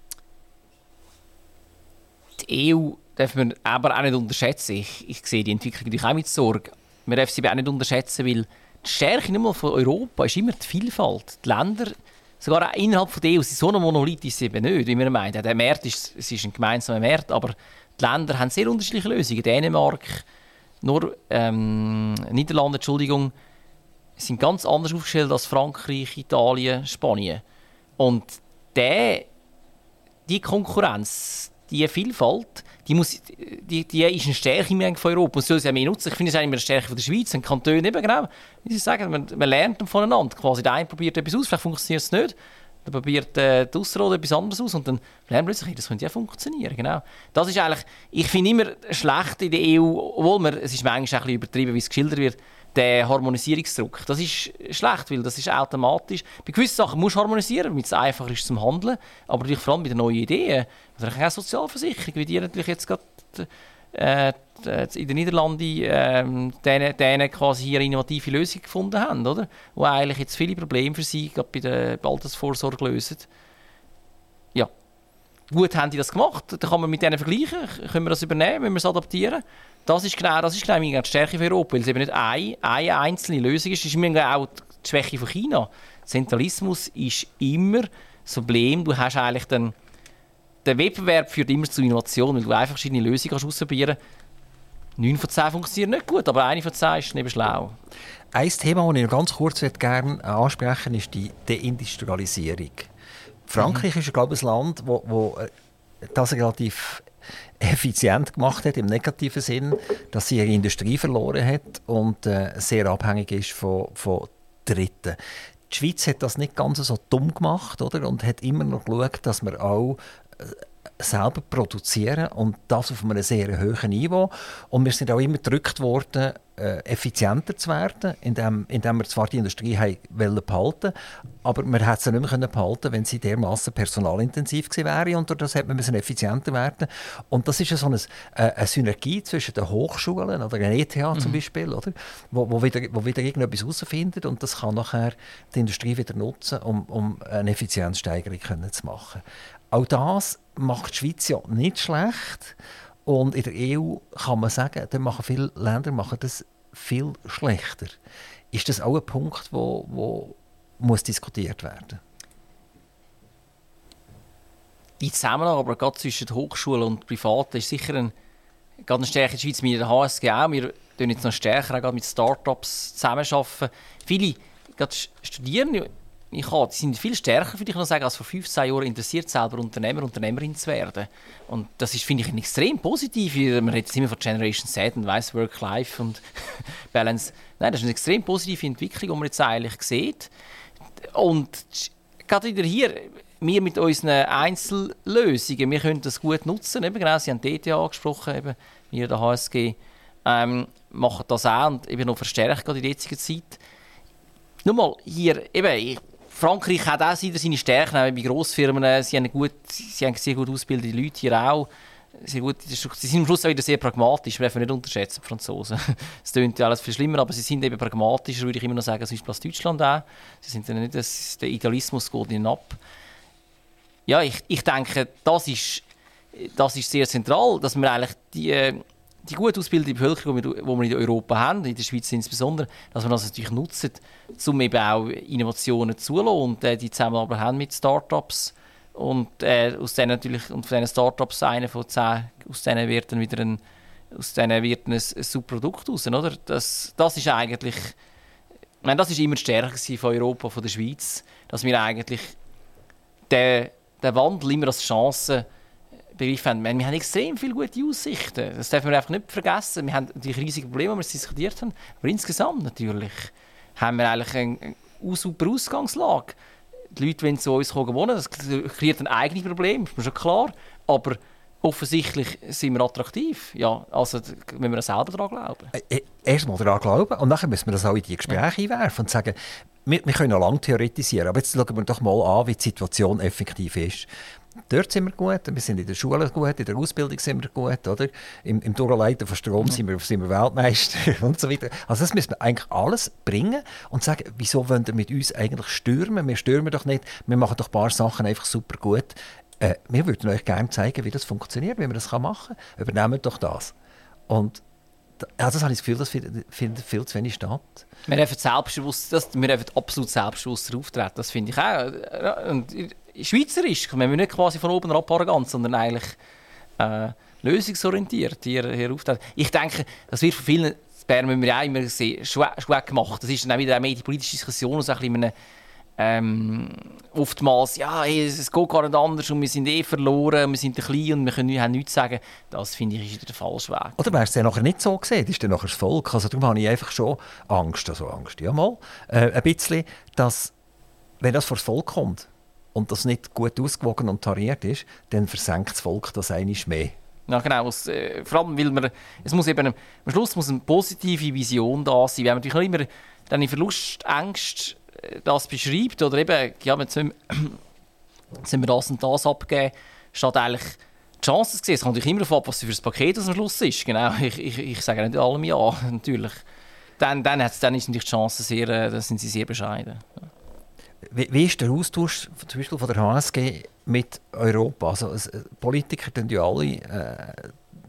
Die E U darf man aber auch nicht unterschätzen. Ich, ich sehe die Entwicklung natürlich auch mit Sorge. Man darf sie aber auch nicht unterschätzen, weil die Stärke nicht mal von Europa ist immer die Vielfalt. Die Länder, sogar auch innerhalb von der E U, sind so ein Monolith ist es eben nicht, wie man meint. Der Markt ist, es ist ein gemeinsamer Markt, aber die Länder haben sehr unterschiedliche Lösungen. Dänemark, nur ähm, Niederlande, Entschuldigung, sind ganz anders aufgestellt als Frankreich, Italien, Spanien. Und der, die Konkurrenz, die Vielfalt, die, muss, die, die ist eine Stärke von Europa. Und soll sie auch mehr nutzen. Ich finde es eigentlich eine Stärke von der Schweiz. Ein Kanton eben genau, wie Sie sagen, man, man lernt voneinander. Quasi der eine probiert etwas aus, vielleicht funktioniert es nicht. Dann probiert äh, die Ausserrhoden etwas anderes aus und dann lernen wir plötzlich, hey, das könnte ja funktionieren. Genau. Das ist eigentlich, ich finde immer schlecht in der E U, obwohl man, es ist manchmal ein bisschen übertrieben, wie es geschildert wird, der Harmonisierungsdruck. Das ist schlecht, weil das ist automatisch. Bei gewissen Sachen musst du harmonisieren, damit es einfacher ist zum Handeln, aber natürlich vor allem bei den neuen Ideen. Also eine Sozialversicherung, wie die natürlich jetzt gerade äh, in den Niederlanden äh, denen, denen quasi hier eine innovative Lösung gefunden haben, oder? Die eigentlich jetzt viele Probleme für sie gerade bei der Altersvorsorge lösen. Ja. Gut haben die das gemacht, dann kann man mit denen vergleichen, können wir das übernehmen, müssen wir es adaptieren. Das ist genau, das ist genau die Stärke von Europa, weil es eben nicht eine, eine einzelne Lösung ist. Das ist auch die Schwäche von China. Zentralismus ist immer das Problem. Du hast eigentlich den, der Wettbewerb führt immer zu Innovation, weil du einfach verschiedene Lösungen ausprobieren kannst. neun von zehn funktionieren nicht gut, aber eine von zehn ist eben schlau. Ein Thema, das ich noch ganz kurz gerne ansprechen möchte, ist die Deindustrialisierung. Frankreich mhm. ist, glaube ich, ein Land, wo, wo das relativ effizient gemacht hat, im negativen Sinn, dass sie ihre Industrie verloren hat und äh, sehr abhängig ist von, von Dritten. Die Schweiz hat das nicht ganz so dumm gemacht, oder? Und hat immer noch geschaut, dass wir auch äh, selber produzieren und das auf einem sehr hohen Niveau. Und wir sind auch immer gedrückt worden, äh, effizienter zu werden, indem, indem wir zwar die Industrie haben wollen behalten, aber man hätte sie nicht mehr behalten, wenn sie dermassen personalintensiv gewesen wäre. Und durch das hat man müssen effizienter werden. Und das ist ja so eine, äh, eine Synergie zwischen den Hochschulen oder der E T H zum mhm. Beispiel, oder? Wo, wo, wieder, wo wieder irgendetwas herausfindet und das kann nachher die Industrie wieder nutzen, um, um eine Effizienzsteigerung können zu machen. Auch das macht die Schweiz ja nicht schlecht. Und in der E U kann man sagen, da machen viele Länder machen das viel schlechter. Ist das auch ein Punkt, wo, wo muss diskutiert werden? Die Zusammenarbeit aber gerade zwischen Hochschulen und Privaten ist sicher ein, gerade eine Stärke in der Schweiz, mit der H S G auch. Wir tun jetzt noch stärker auch mit Start-ups zusammenarbeiten. Viele gerade Studierende, ich habe, die sind viel stärker, würde ich noch sagen, als vor fünfzehn Jahren interessiert, selber Unternehmer, Unternehmerin zu werden. Und das ist, finde ich, ein extrem positiv. Man redet jetzt immer von Generation Z und weiss Work-Life und Balance. Nein, das ist eine extrem positive Entwicklung, die man jetzt eigentlich sieht. Und gerade wieder hier, wir mit unseren Einzellösungen, wir können das gut nutzen. Eben genau, Sie haben D T A angesprochen, eben, wir der H S G, ähm, machen das auch und eben noch verstärkt gerade in der jetzigen Zeit. Nur mal hier, eben, Frankreich hat auch seine Stärken, auch bei Grossfirmen. Sie haben, gut, sie haben sehr gut ausgebildete Leute hier auch. Sehr gut, sie sind am Schluss auch wieder sehr pragmatisch. Wir dürfen nicht unterschätzen, die Franzosen. Es klingt ja alles viel schlimmer, aber sie sind eben pragmatischer, würde ich immer noch sagen, zum Beispiel als Deutschland auch. Sie sind ja nicht, das, der Idealismus geht ihnen ab. Ja, ich, ich denke, das ist, das ist sehr zentral, dass wir eigentlich die, die gut ausgebildete Bevölkerung, die wir in Europa haben, in der Schweiz insbesondere, dass wir das natürlich nutzen, um eben auch Innovationen zulassen und äh, die Zusammenarbeit haben mit Start-ups. Und äh, aus denen natürlich, und von diesen Start-ups, einer von zehn, aus denen wird dann wieder ein, aus denen wird ein, ein super Produkt raus, oder? Das, das ist eigentlich, ich meine, das ist immer die Stärke von Europa, von der Schweiz, dass wir eigentlich den, den Wandel immer als Chance begriffen haben. Wir haben extrem viele gute Aussichten, das dürfen wir einfach nicht vergessen. Wir haben natürlich riesige Probleme, die wir diskutiert haben, aber insgesamt natürlich haben wir eigentlich eine, eine super Ausgangslage. Die Leute wollen zu uns kommen wohnen, das kreiert ein eigenes Problem, ist mir schon klar. Aber offensichtlich sind wir attraktiv. Ja, also müssen wir selber daran glauben. Erst mal daran glauben und dann müssen wir das auch in die Gespräche ja. einwerfen und sagen, wir, wir können noch lange theoretisieren, aber jetzt schauen wir doch mal an, wie die Situation effektiv ist. Dort sind wir gut, wir sind in der Schule gut, in der Ausbildung sind wir gut, oder? Im, im Durchleiten von Strom mhm. sind, wir, sind wir Weltmeister und so weiter. Also das müssen wir eigentlich alles bringen und sagen, wieso wollen wir mit uns eigentlich stürmen? Wir stürmen doch nicht, wir machen doch ein paar Sachen einfach super gut. Äh, wir würden euch gerne zeigen, wie das funktioniert, wie man das machen kann. Übernehmen doch das. Und ja, das habe ich das Gefühl, das findet, findet viel zu wenig statt. Wir dürfen selbstbewusst, das, wir dürfen absolut selbstbewusster auftreten, das finde ich auch. Und schweizerisch, wenn wir nicht quasi von oben herab arrogant, sondern eigentlich äh, lösungsorientiert hier, hier auftreten. Ich denke, das wird von vielen in Bern müssen wir auch immer sehen, schwach gemacht. Das ist dann auch wieder eine politische Diskussion, so ein bisschen eine, ähm, oftmals, ja, hey, es geht gar nicht anders und wir sind eh verloren, wir sind klein und wir können, haben nichts sagen. Das finde ich ist wieder der falsche Weg. Oder wäre es dann nachher nicht so gesehen? Das ist dann nachher das Volk. Also darum habe ich einfach schon Angst, also Angst, ja mal, äh, ein bisschen, dass, wenn das vor das Volk kommt, und das nicht gut ausgewogen und tariert ist, dann versenkt das Volk das einmal mehr. Ja, genau. Es, äh, vor allem, weil man, es muss eben, am Schluss muss eine positive Vision da sein. Wenn man natürlich immer dann in Verlustängst äh, das beschreibt, oder eben, ja, jetzt müssen wir das und das abgeben, statt eigentlich die Chancen zu sehen. Es kommt natürlich immer darauf ab, was für ein Paket das am Schluss ist. Genau. Ich, ich, ich sage nicht allem ja, natürlich. Dann, dann, hat's, dann ist natürlich die Chancen sehr, äh, dann sind sie sehr bescheiden. Ja. Wie, wie ist der Austausch zum Beispiel von der H S G mit Europa? Also, es, Politiker tun ja alle äh,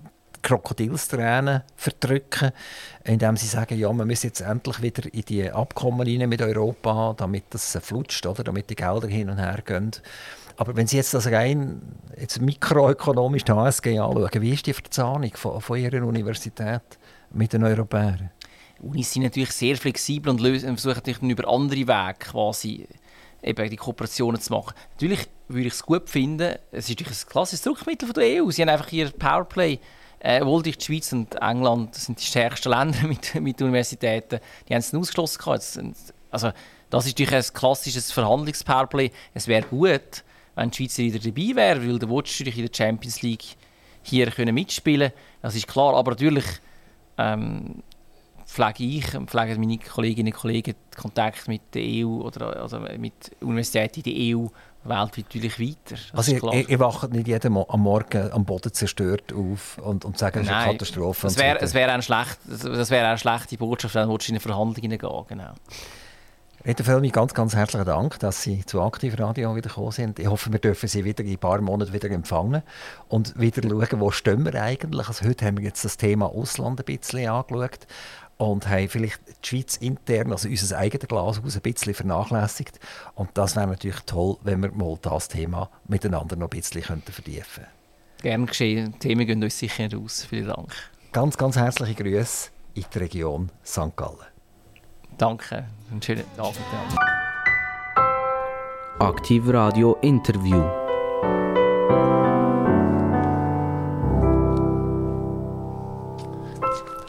Krokodilstränen verdrücken, indem sie sagen, ja, man muss jetzt endlich wieder in die Abkommen rein mit Europa, damit das flutscht, oder? Damit die Gelder hin und her gehen. Aber wenn Sie jetzt das rein jetzt mikroökonomisch die H S G anschauen, wie ist die Verzahnung von, von Ihrer Universität mit den Europäern? Unis sind natürlich sehr flexibel und lösen, versuchen natürlich über andere Wege quasi eben die Kooperationen zu machen. Natürlich würde ich es gut finden, es ist natürlich ein klassisches Druckmittel von der E U. Sie haben einfach ihr Powerplay, äh, obwohl die Schweiz und England sind die stärksten Länder mit, mit Universitäten, die haben es nicht ausgeschlossen gehabt. Also das ist natürlich ein klassisches Verhandlungspowerplay. Es wäre gut, wenn die Schweizer wieder dabei wäre, weil der willst du in der Champions League hier können mitspielen. Das ist klar, aber natürlich ähm, pflege ich, pflege meine Kolleginnen und Kollegen Kontakt mit der E U oder also mit Universitäten in der E U weltweit natürlich weiter. Das also ihr, ihr wacht nicht jeden Mo- am Morgen am Boden zerstört auf und, und sagt, es ist eine Katastrophe. Das wäre wär eine, schlecht, wär eine schlechte Botschaft, wenn du in eine Verhandlung gehen. Genau. Reto Felmi, ganz, ganz herzlichen Dank, dass Sie zu Aktiv Radio wieder gekommen sind. Ich hoffe, wir dürfen Sie wieder in ein paar Monaten wieder empfangen und wieder schauen, wo stehen wir eigentlich. Also heute haben wir jetzt das Thema Ausland ein bisschen angeschaut und haben vielleicht die Schweiz intern, also unser eigenes Glashaus, ein bisschen vernachlässigt. Und das wäre natürlich toll, wenn wir mal das Thema miteinander noch ein bisschen vertiefen könnten. Gerne geschehen. Die Themen gehen uns sicher nicht aus. Vielen Dank. Ganz, ganz herzliche Grüße in die Region Sankt Gallen. Danke. Einen schönen Abend. Aktiv Radio Interview.